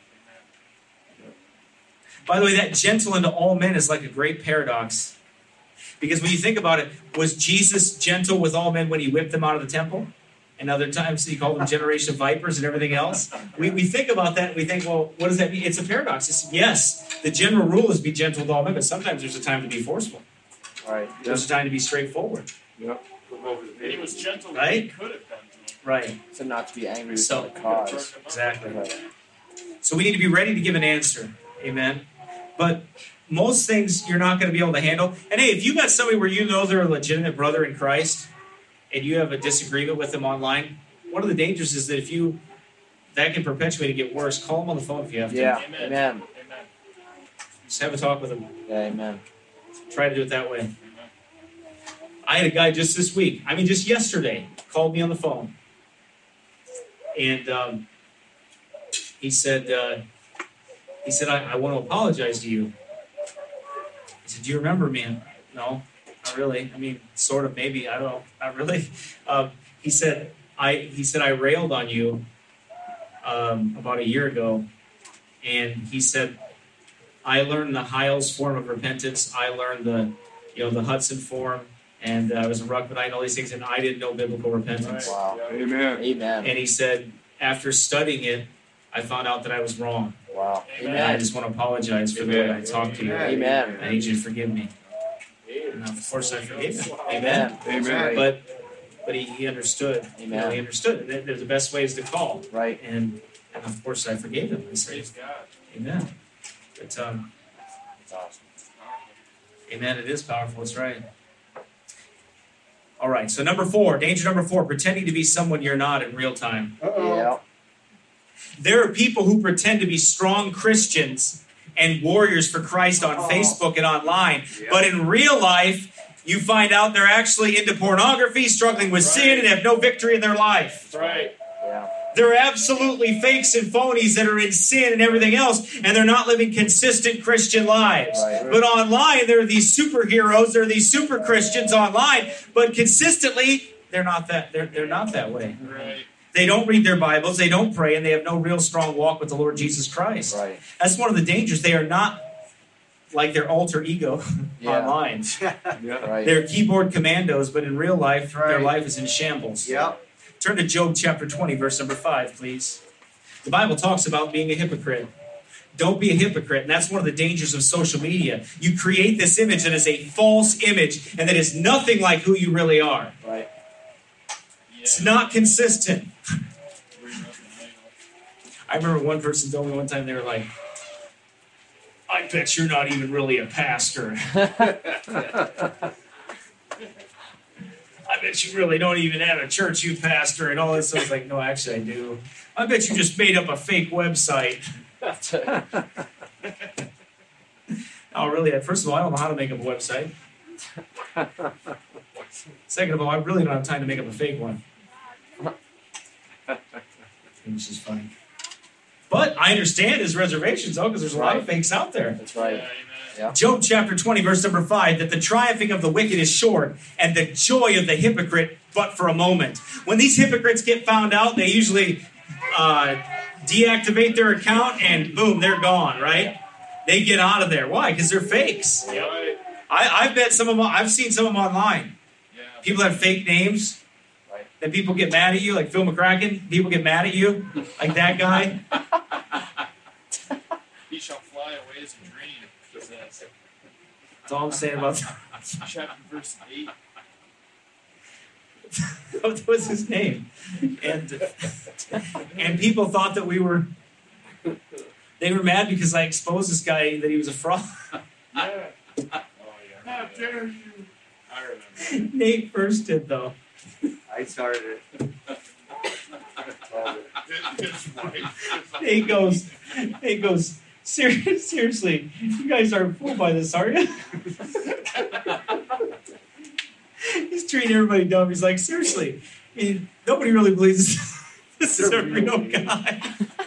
By the way, that gentle unto all men is like a great paradox. Because when you think about it, was Jesus gentle with all men when he whipped them out of the temple? And other times he called them generation of vipers and everything else. We, we think about that and we think, well, what does that mean? It's a paradox. It's, yes, the general rule is be gentle with all men, but sometimes there's a time to be forceful. Right. There's a time to be straightforward. Yeah. And he was gentle when Right? he could have done to him. Right. So not to be angry with So- the cause. Exactly. Right. So we need to be ready to give an answer. Amen. But most things you're not going to be able to handle. And hey, if you got somebody where you know they're a legitimate brother in Christ and you have a disagreement with them online, one of the dangers is that if you, that can perpetuate and get worse, call them on the phone if you have to. Yeah. Amen. Amen. Amen. Just have a talk with them. Yeah, amen. Try to do it that way. I had a guy just this week, I mean just yesterday, called me on the phone. And um, he said, uh, he said, I, I want to apologize to you. I said, do you remember me? And, no, not really. I mean, sort of, maybe. I don't know. Not really. Um, he said, I he said, I railed on you um, about a year ago. And he said, I learned the Hiles form of repentance. I learned the, you know, the Hudson form. And uh, I was a ruckman. I know these things, and I didn't know biblical repentance. Wow. Amen. Amen. And he said, after studying it, I found out that I was wrong. Wow. And I Amen. just want to apologize for the way I talked to you. Amen. I need you to forgive me. And of course I forgave him. Amen. Amen. But but he, he understood. You know, Amen. he understood. that there's the best way is to call. Right. And and of course I forgave him. I said, Praise God. Amen. But um, That's awesome. amen, it is powerful, it's right. All right, so number four, danger number four, pretending to be someone you're not in real time. Yeah. There are people who pretend to be strong Christians and warriors for Christ on Facebook and online. But in real life, you find out they're actually into pornography, struggling with sin, and have no victory in their life. That's right. Yeah. They're absolutely fakes and phonies that are in sin and everything else, and they're not living consistent Christian lives. Right. But online, there are these superheroes, there are these super Christians online, but consistently, they're not that. They're, they're not that way. Right. They don't read their Bibles, they don't pray, and they have no real strong walk with the Lord Jesus Christ. Right. That's one of the dangers. They are not like their alter ego Yeah. online. Yeah. Right. They're keyboard commandos, but in real life, their Right. life is in shambles. Yep. Turn to Job chapter twenty, verse number five, please. The Bible talks about being a hypocrite. Don't be a hypocrite, and that's one of the dangers of social media. You create this image that is a false image, and that is nothing like who you really are. Right. It's not consistent. I remember one person told me one time, they were like, I bet you're not even really a pastor. I bet you really don't even have a church you pastor and all this. I was like, no, actually I do. I bet you just made up a fake website. Oh, really? First of all, I don't know how to make up a website. Second of all, I really don't have time to make up a fake one. Which is funny. But I understand his reservations, though, because there's a lot of fakes out there. That's right. Yeah, Job chapter twenty, verse number five, that the triumphing of the wicked is short, and the joy of the hypocrite but for a moment. When these hypocrites get found out, they usually uh, deactivate their account, and boom, they're gone, right? They get out of there. Why? Because they're fakes. amen. Right. I, I bet some of them, I've seen some of them online. Yeah. People have fake names. Right. And people get mad at you, like Phil McCracken. People get mad at you, like that guy. He shall fly away as a dream. He says. That's all I'm saying about that. Chapter verse eight. What was his name? And and people thought that we were. They were mad because I exposed this guy that he was a fraud. Yeah. Oh yeah. How dare you? I remember. Nate first did though. I started it. His wife. Nate goes. Nate goes. "Ser- Seriously, you guys aren't fooled by this, are you?" He's treating everybody dumb. He's like, seriously, I mean, nobody really believes this, this is a real guy.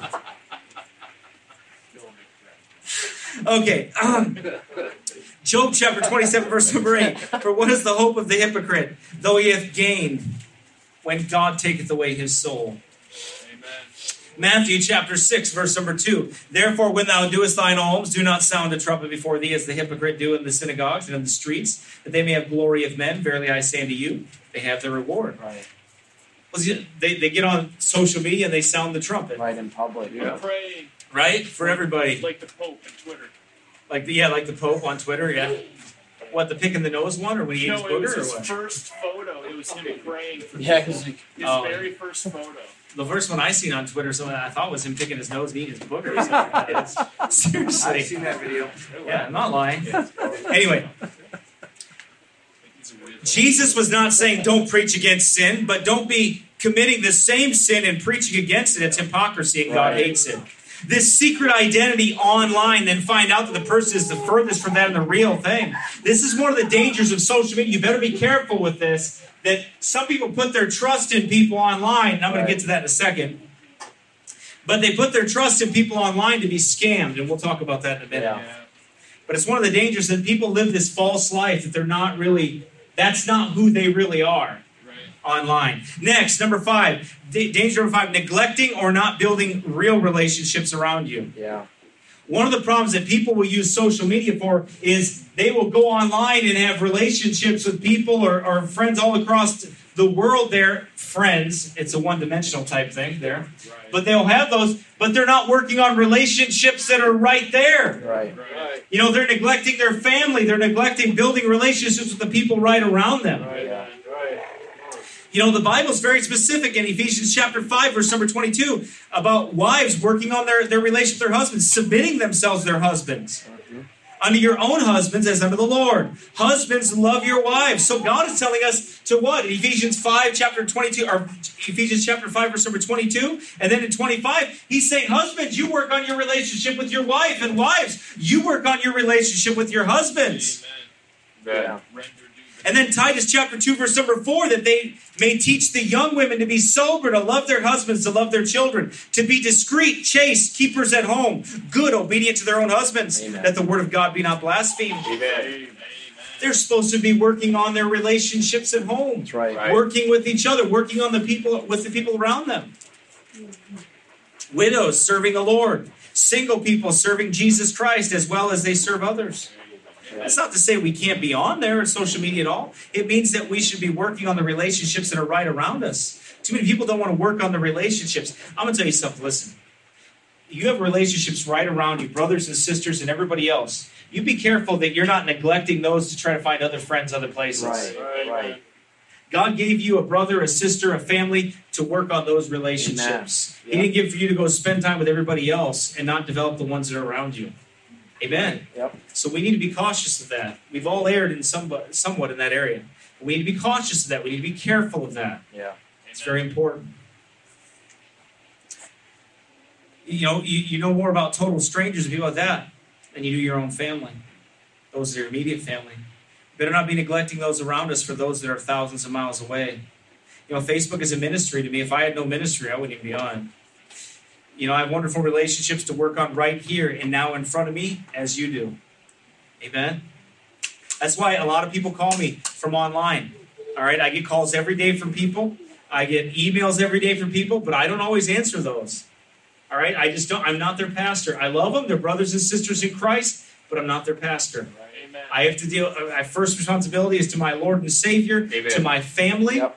Okay, um, Job chapter twenty-seven, verse number eight. For what is the hope of the hypocrite, though he hath gained, when God taketh away his soul? Amen. Matthew chapter six, verse number two. Therefore, when thou doest thine alms, do not sound a trumpet before thee, as the hypocrite do in the synagogues and in the streets, that they may have glory of men. Verily I say unto you, they have their reward. Right. Well, see, They, they get on social media and they sound the trumpet, Right in public. Yeah. Praying right? For everybody. like the Pope on Twitter. Like the, yeah, like the Pope on Twitter, yeah. What, the pick in the nose one, or when he ate his No, it was booger, or his what? first photo. It was him praying for Yeah, people. because His Oh. very first photo. The first one I seen on Twitter, someone I thought was him picking his nose and eating his booger. or something like that. I've Seriously. seen that video. Yeah, I'm not lying. Anyway, He's a weirdo. Jesus was not saying don't preach against sin, but don't be committing the same sin and preaching against it. It's hypocrisy, and God Right. hates it. This secret identity online, then find out that the person is the furthest from that and the real thing. This is one of the dangers of social media. You better be careful with this, that some people put their trust in people online, and I'm going to get to that in a second. But they put their trust in people online to be scammed, and we'll talk about that in a minute. Yeah. Yeah. But it's one of the dangers that people live this false life that they're not really, that's not who they really are Right. online. Next, number five, d- danger number five, neglecting or not building real relationships around you. Yeah. One of the problems that people will use social media for is they will go online and have relationships with people or, or friends all across the world. They're friends. It's a one-dimensional type thing there. Right. But they'll have those, but they're not working on relationships that are right there. Right. Right. You know, they're neglecting their family. They're neglecting building relationships with the people right around them. Right. Yeah. Right. You know, the Bible's very specific in Ephesians chapter five, verse number twenty-two, about wives working on their, their relationship with their husbands, submitting themselves to their husbands. Unto your own husbands as unto the Lord. Husbands, love your wives. So God is telling us to what? In Ephesians five, chapter twenty-two, or Ephesians chapter five, verse number twenty-two, and then in twenty-five, he's saying, husbands, you work on your relationship with your wife, and wives, you work on your relationship with your husbands. Amen. Yeah. Render due. And then Titus chapter two, verse number four, that they may teach the young women to be sober, to love their husbands, to love their children, to be discreet, chaste, keepers at home, good, obedient to their own husbands, Amen. that the word of God be not blasphemed. Amen. They're supposed to be working on their relationships at home, That's right. Right. working with each other, working on the people with the people around them. Widows serving the Lord, single people serving Jesus Christ as well as they serve others. That's not to say we can't be on there on social media at all. It means that we should be working on the relationships that are right around us. Too many people don't want to work on the relationships. I'm going to tell you something. Listen, you have relationships right around you, brothers and sisters and everybody else. You be careful that you're not neglecting those to try to find other friends other places. Right. Right. God gave you a brother, a sister, a family to work on those relationships. Amen. He didn't give for you to go spend time with everybody else and not develop the ones that are around you. Amen. Yep. So we need to be cautious of that. We've all erred in some, somewhat in that area. We need to be cautious of that. We need to be careful of that. Yeah. It's very important. You know, you, you know more about total strangers and people like that than you do your own family. Those are your immediate family. Better not be neglecting those around us for those that are thousands of miles away. You know, Facebook is a ministry to me. If I had no ministry, I wouldn't even be on. You know, I have wonderful relationships to work on right here and now in front of me, as you do. Amen? That's why a lot of people call me from online. All right, I get calls every day from people. I get emails every day from people, but I don't always answer those. All right, I just don't. I'm not their pastor. I love them. They're brothers and sisters in Christ, but I'm not their pastor. Amen. I have to deal. My first responsibility is to my Lord and Savior, Amen. to my family. Yep.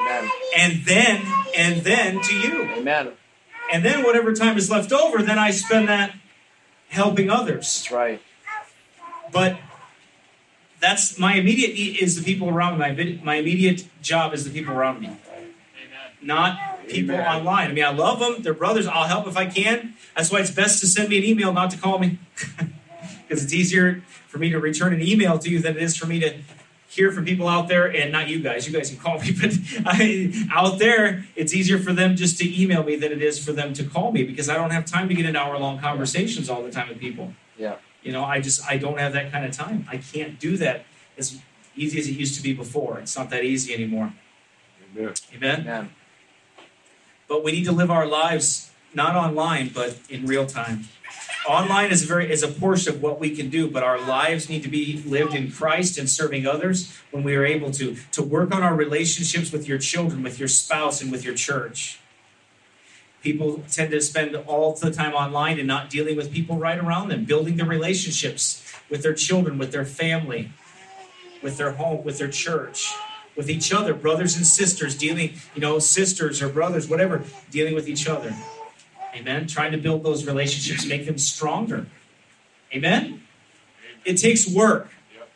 Amen. And then, and then to you. Amen. And then whatever time is left over, then I spend that helping others. That's right. But that's my immediate need is the people around me. My, my immediate job is the people around me. Not people Amen. online. I mean, I love them. They're brothers. I'll help if I can. That's why it's best to send me an email, not to call me. Because it's easier for me to return an email to you than it is for me to hear from people out there, and not you guys. You guys can call me, but I, out there, it's easier for them just to email me than it is for them to call me, because I don't have time to get into hour-long conversations all the time with people. Yeah. You know, I just, I don't have that kind of time. I can't do that as easy as it used to be before. It's not that easy anymore. Amen. Amen? Amen. But we need to live our lives not online, but in real time. Online is very is a portion of what we can do, but our lives need to be lived in Christ and serving others when we are able to. To work on our relationships with your children, with your spouse, and with your church. People tend to spend all the time online and not dealing with people right around them, building the relationships with their children, with their family, with their home, with their church, with each other, brothers and sisters, dealing, you know, sisters or brothers, whatever, dealing with each other. Amen? Trying to build those relationships, make them stronger. Amen? It takes work.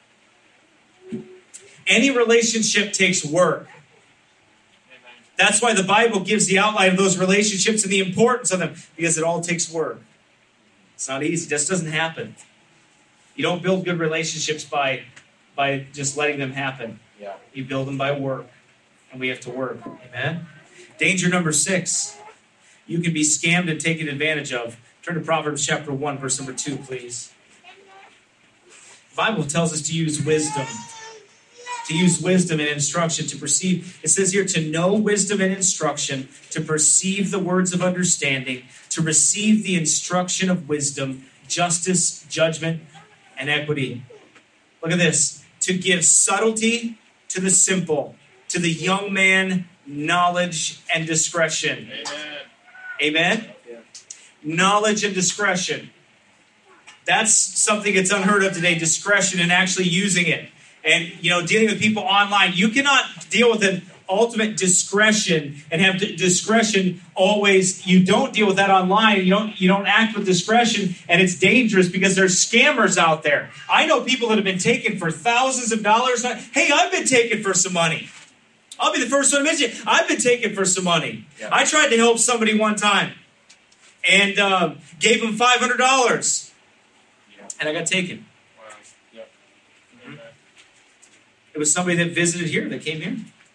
Any relationship takes work. That's why the Bible gives the outline of those relationships and the importance of them, because it all takes work. It's not easy. It just doesn't happen. You don't build good relationships by, by just letting them happen. Yeah. You build them by work, and we have to work. Amen? Danger number six. You can be scammed and taken advantage of. Turn to Proverbs chapter one, verse number two, please. The Bible tells us to use wisdom. To use wisdom and instruction to perceive. It says here to know wisdom and instruction, to perceive the words of understanding, to receive the instruction of wisdom, justice, judgment, and equity. Look at this. To give subtlety to the simple, to the young man, knowledge and discretion. Amen. Amen? Yeah. Knowledge and discretion. That's something that's unheard of today, discretion and actually using it. And, you know, dealing with people online, you cannot deal with an ultimate discretion and have d- discretion always. You don't deal with that online. You don't, you don't act with discretion, and it's dangerous because there's scammers out there. I know people that have been taken for thousands of dollars. Hey, I've been taken for some money. I'll be the first one to mention it. I've been taken for some money. Yeah. I tried to help somebody one time and uh, gave them five hundred dollars. Yeah. And I got taken. Wow. Yep. Amen. It was somebody that visited here, that came here.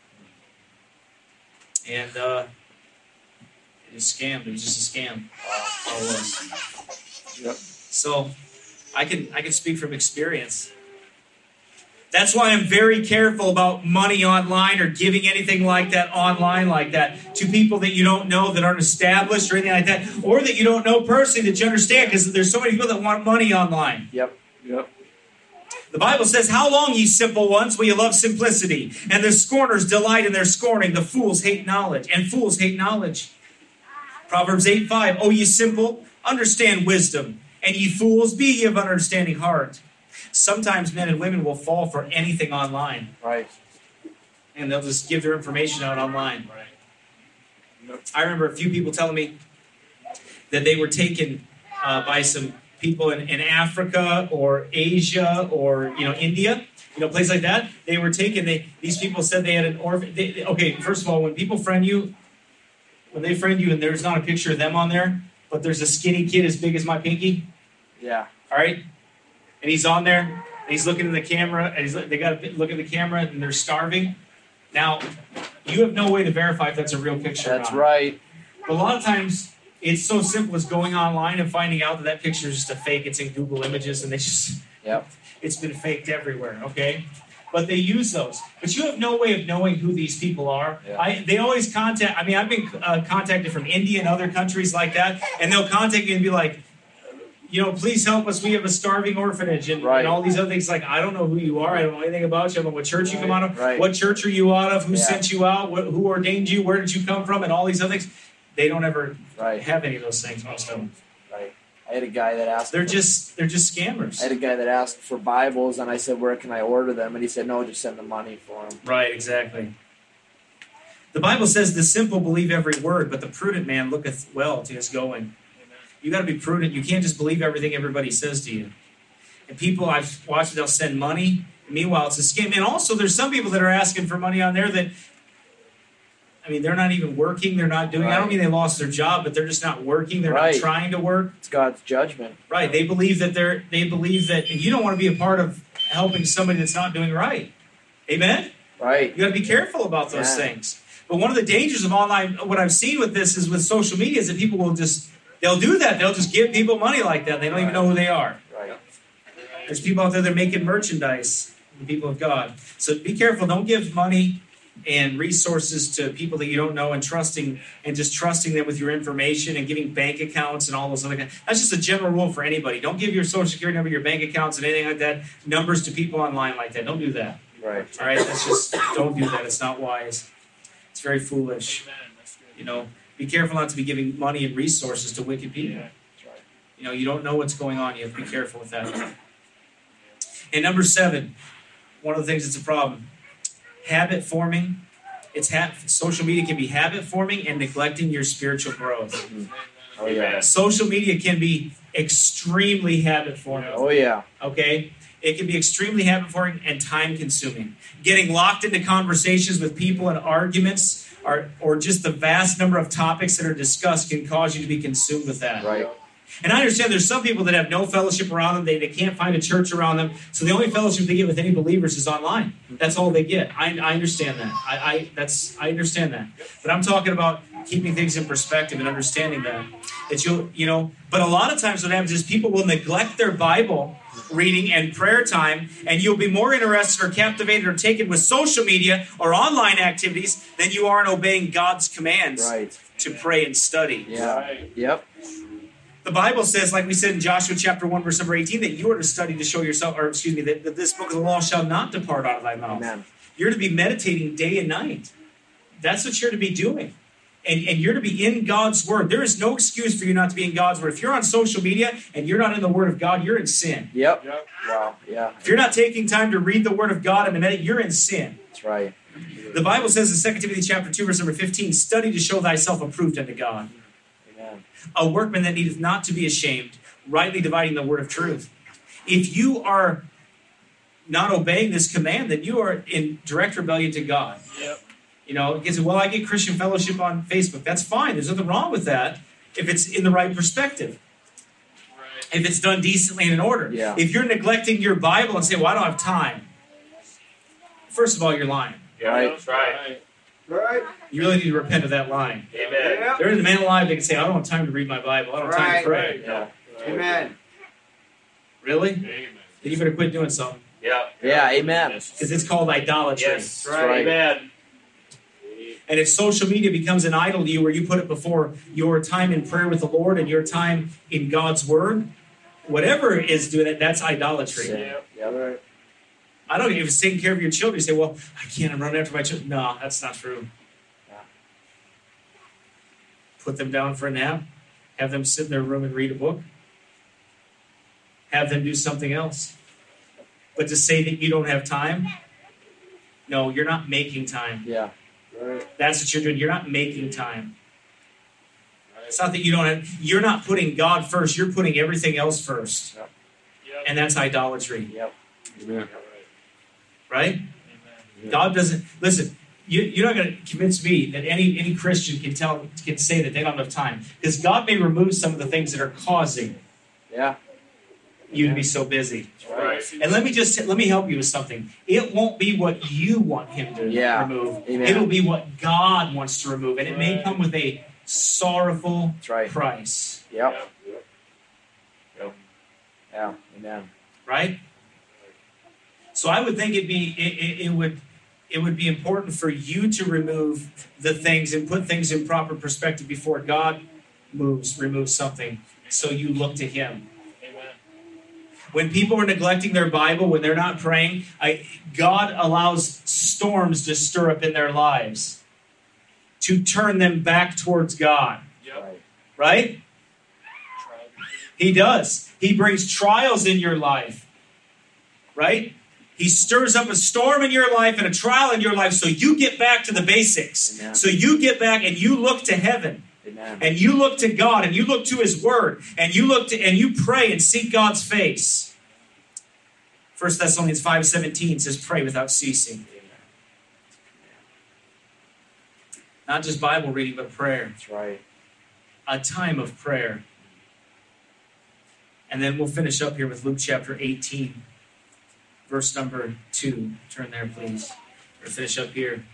And uh, it was scammed. It was just a scam. That's all it was. Yep. So I can I can speak from experience. That's why I'm very careful about money online or giving anything like that online like that to people that you don't know, that aren't established or anything like that, or that you don't know personally that you understand, because there's so many people that want money online. Yep. Yep. The Bible says, how long, ye simple ones, will you love simplicity? And the scorners delight in their scorning. The fools hate knowledge, and fools hate knowledge. Proverbs eight five, O ye simple, understand wisdom, and ye fools, be ye of understanding heart. Sometimes men and women will fall for anything online, Right. and they'll just give their information out online. Right. Yep. I remember a few people telling me that they were taken uh, by some people in, in Africa or Asia or, you know, India, you know, places like that. They were taken. They these people said they had an orphan. They, they- okay, first of all, when people friend you, when they friend you and there's not a picture of them on there, but there's a skinny kid as big as my pinky, Yeah. all right, and he's on there and he's looking in the camera and he's they got to look at the camera and they're starving. Now, you have no way to verify if that's a real picture. That's or not. right. But a lot of times, it's so simple as going online and finding out that that picture is just a fake. It's in Google Images, and they just, Yep. it's been faked everywhere, okay? But they use those. But you have no way of knowing who these people are. Yeah. I, they always contact, I mean, I've been uh, contacted from India and other countries like that, and they'll contact me and be like, you know, please help us. We have a starving orphanage and, Right. and all these other things. Like, I don't know who you are. I don't know anything about you. I don't know what church you come out of. Right. What church are you out of? Who Yeah. sent you out? What, who ordained you? Where did you come from? And all these other things. They don't ever Right. have any of those things, most of them. Right. I had a guy that asked. They're for- just they're just scammers. I had a guy that asked for Bibles, and I said, "Where can I order them?" And he said, "No, just send the money for them." Right, exactly. The Bible says the simple believe every word, but the prudent man looketh well to his going. You got to be prudent. You can't just believe everything everybody says to you. And people I've watched, they'll send money. Meanwhile, it's a scam. And also, there's some people that are asking for money on there that, I mean, they're not even working. They're not doing. Right. I don't mean they lost their job, but they're just not working. They're Right. not trying to work. It's God's judgment. Right? They believe that they're. They believe that, and you don't want to be a part of helping somebody that's not doing right. Amen. Right. You got to be careful about those Yeah. things. But one of the dangers of online, what I've seen with this is with social media, is that people will just they'll do that. They'll just give people money like that. They don't even know who they are. Right. There's people out there that are making merchandise, the people of God. So be careful. Don't give money and resources to people that you don't know and trusting and just trusting them with your information and giving bank accounts and all those other things. That's just a general rule for anybody. Don't give your social security number, your bank accounts, and anything like that, numbers to people online like that. Don't do that. Right. All right? That's just, don't do that. It's not wise. It's very foolish. Amen. That's good. You know, be careful not to be giving money and resources to wicked people. Yeah. That's right. You know, you don't know what's going on. You have to be careful with that. And number seven, one of the things that's a problem, habit forming. It's ha- social media can be habit forming and neglecting your spiritual growth. Oh yeah. Social media can be extremely habit forming. Oh yeah. Okay? It can be extremely habit forming and time consuming. Getting locked into conversations with people and arguments or, or just the vast number of topics that are discussed can cause you to be consumed with that. Right. And I understand there's some people that have no fellowship around them. They, they can't find a church around them. So the only fellowship they get with any believers is online. That's all they get. I, I understand that. I, I that's I understand that. But I'm talking about keeping things in perspective and understanding that. That you'll, you know, but a lot of times what happens is people will neglect their Bible reading and prayer time, and you'll be more interested or captivated or taken with social media or online activities than you are in obeying God's commands Right. to pray and study. Yeah. Right. Yep. The Bible says, like we said in Joshua chapter one, verse number eighteen, that you are to study to show yourself, or excuse me, that, that this book of the law shall not depart out of thy mouth. Amen. You're to be meditating day and night. That's what you're to be doing. And, and you're to be in God's word. There is no excuse for you not to be in God's word. If you're on social media and you're not in the word of God, you're in sin. Yep. Yep. Wow. Yeah. If you're not taking time to read the word of God and to meditate, you're in sin. That's right. The Bible says in Second Timothy chapter two, verse number fifteen, study to show thyself approved unto God. Amen. A workman that needeth not to be ashamed, rightly dividing the word of truth. If you are not obeying this command, then you are in direct rebellion to God. Yep. You know, it gets, well, I get Christian fellowship on Facebook. That's fine. There's nothing wrong with that if it's in the right perspective. Right. If it's done decently and in order. Yeah. If you're neglecting your Bible and say, well, I don't have time. First of all, you're lying. Right. That's right. Right. You really need to repent of that lying. Amen. There is a man alive that can say, I don't have time to read my Bible. I don't have time to pray. Yeah. Amen. Really? Amen. Then you better quit doing something. Yeah. Yeah. Amen. Because it's called idolatry. Yes. right. Amen. And if social media becomes an idol to you, where you put it before your time in prayer with the Lord and your time in God's Word, whatever is doing that, that's idolatry. Sin. Yep. Yep. Right. I don't know if it's taking care of your children. You say, well, I can't, I'm running after my children. No, that's not true. Yeah. Put them down for a nap. Have them sit in their room and read a book. Have them do something else. But to say that you don't have time, no, you're not making time. Yeah. Right. That's what you're doing. You're not making time. It's not that you don't have, you're not putting God first. You're putting everything else first. Yep. And that's idolatry, Yep. Amen. right? Amen. God doesn't, listen, you, you're not going to convince me that any, any Christian can tell, can say that they don't have time. Because God may remove some of the things that are causing Yeah. you to be so busy. Right. And let me just, let me help you with something. It won't be what you want him to Yeah. remove. Amen. It'll be what God wants to remove. And it may Right. come with a sorrowful That's right. price, Yep. Yep. Yep. Yeah. Amen. right? So I would think it'd be, it, it, it would, it would be important for you to remove the things and put things in proper perspective before God moves, removes something. So you look to Him. Amen. When people are neglecting their Bible, when they're not praying, I, God allows storms to stir up in their lives to turn them back towards God, Yep. Right. right? Tried. He does. He brings trials in your life, right? He stirs up a storm in your life and a trial in your life so you get back to the basics. Amen. So you get back and you look to heaven. Amen. And you look to God and you look to His Word and you look to and you pray and seek God's face. First Thessalonians five seventeen says, pray without ceasing. Not just Bible reading, but prayer. That's right. A time of prayer. And then we'll finish up here with Luke chapter eighteen, verse number two. Turn there, please. We'll finish up here.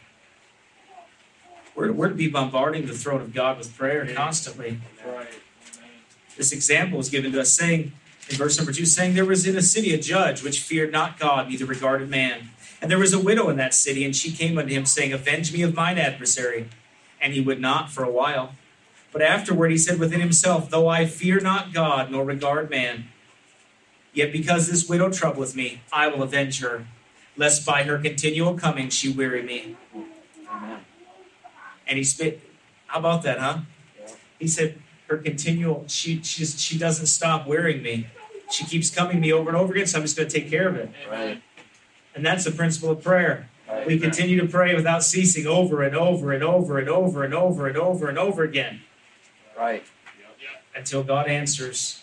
We're, we're to be bombarding the throne of God with prayer constantly. Right. This example is given to us, saying, in verse number two, saying, there was in a city a judge which feared not God, neither regarded man. And there was a widow in that city, and she came unto him, saying, avenge me of mine adversary. And he would not for a while. But afterward he said within himself, though I fear not God, nor regard man, yet because this widow troubleth me, I will avenge her, lest by her continual coming she weary me. Amen. And he spit. How about that, huh? Yeah. He said, her continual, she she, just, she doesn't stop wearying me. She keeps coming to me over and over again, so I'm just going to take care of it. Right. And that's the principle of prayer. Right. We continue to pray without ceasing over and over and over and over and over and over and over again Right. until God answers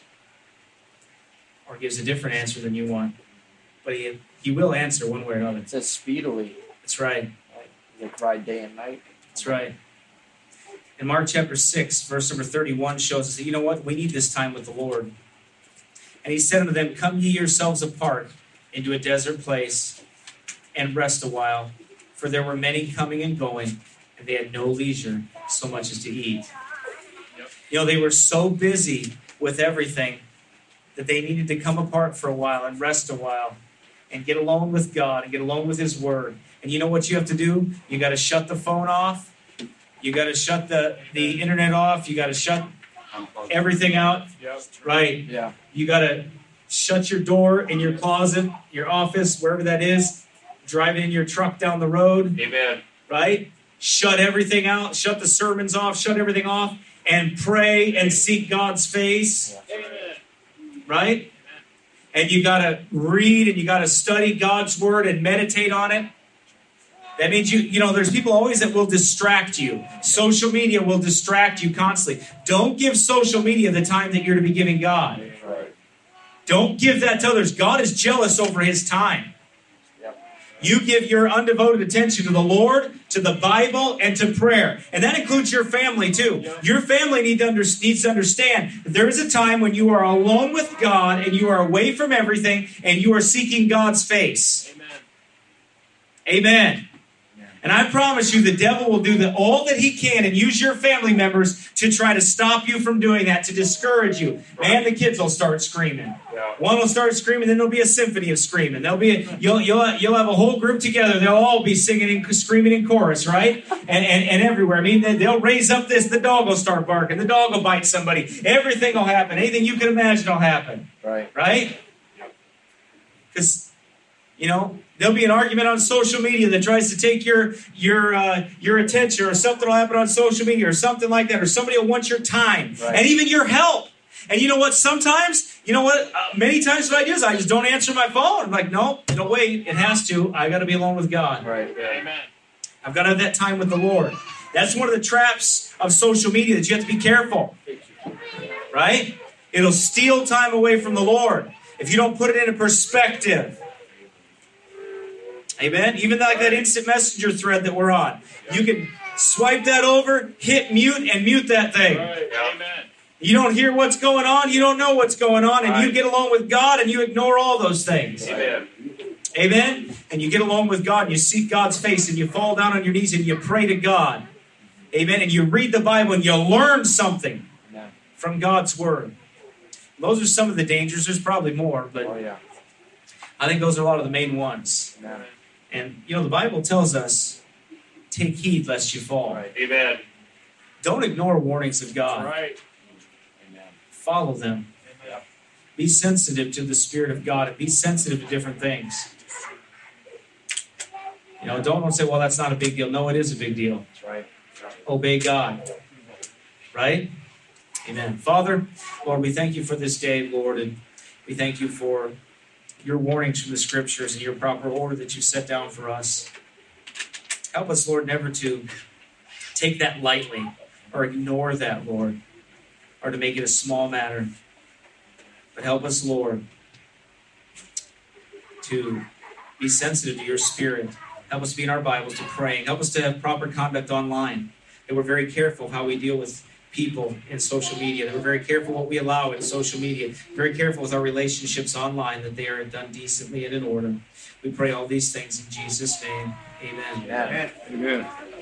or gives a different answer than you want. But he, he will answer one way or another. It says speedily. That's right. Right? They cried day and night. That's right. In Mark chapter six, verse number thirty-one shows us that, you know what? We need this time with the Lord. And he said unto them, come ye yourselves apart into a desert place and rest a while. For there were many coming and going, and they had no leisure so much as to eat. Yep. You know, they were so busy with everything that they needed to come apart for a while and rest a while and get alone with God and get alone with His Word. And you know what you have to do? You got to shut the phone off. You got to shut the, the internet off. You got to shut everything out. Yep. Right. Yeah. You got to shut your door in your closet, your office, wherever that is. Driving in your truck down the road. Amen. Right? Shut everything out. Shut the sermons off. Shut everything off. And pray and seek God's face. Amen. Right? And you got to read and you got to study God's Word and meditate on it. That means you, you know, there's people always that will distract you. Social media will distract you constantly. Don't give social media the time that you're to be giving God. Right. Don't give that to others. God is jealous over His time. Yep. You give your undevoted attention to the Lord, to the Bible, and to prayer. And that includes your family too. Your family need to under, needs to understand that there is a time when you are alone with God and you are away from everything and you are seeking God's face. Amen. Amen. And I promise you, the devil will do the, all that he can and use your family members to try to stop you from doing that, to discourage you. Man, the kids will start screaming. Yeah. One will start screaming, then there'll be a symphony of screaming. There'll be a, you'll you'll you'll have a whole group together. They'll all be singing and screaming in chorus, right? And and, and everywhere. I mean, they'll raise up this. The dog will start barking. The dog will bite somebody. Everything will happen. Anything you can imagine will happen. Right. Right? Because, you know, there'll be an argument on social media that tries to take your your uh, your attention, or something will happen on social media, or something like that, or somebody will want your time, Right. and even your help. And you know what? Sometimes, you know what? Uh, many times what I do is I just don't answer my phone. I'm like, no, no, wait, it has to. I got to be alone with God. Right. Amen. I've got to have that time with the Lord. That's one of the traps of social media that you have to be careful. Right? It'll steal time away from the Lord if you don't put it into perspective. Amen? Even like that instant messenger thread that we're on. You can swipe that over, hit mute, and mute that thing. Right. Amen. You don't hear what's going on. You don't know what's going on. And you Right. get along with God and you ignore all those things. Amen. Amen? And you get along with God and you seek God's face and you fall down on your knees and you pray to God. Amen? And you read the Bible and you learn something Amen. from God's Word. Those are some of the dangers. There's probably more, but Oh yeah. I think those are a lot of the main ones. Amen. And, you know, the Bible tells us, take heed lest you fall. Right. Amen. Don't ignore warnings of God. Right. Amen. Follow them. Amen. Be sensitive to the Spirit of God and be sensitive to different things. You know, don't, don't say, well, that's not a big deal. No, it is a big deal. That's right. Obey God. Right? Amen. Father, Lord, we thank you for this day, Lord, and we thank you for your warnings from the scriptures and your proper order that you set down for us. Help us, Lord, never to take that lightly or ignore that, Lord, or to make it a small matter. But help us, Lord, to be sensitive to your Spirit. Help us be in our Bibles to praying. Help us to have proper conduct online. That we're very careful how we deal with people in social media. That we're very careful what we allow in social media. Very careful with our relationships online, that they are done decently and in order. We pray all these things in Jesus' name. Amen. Amen. Amen.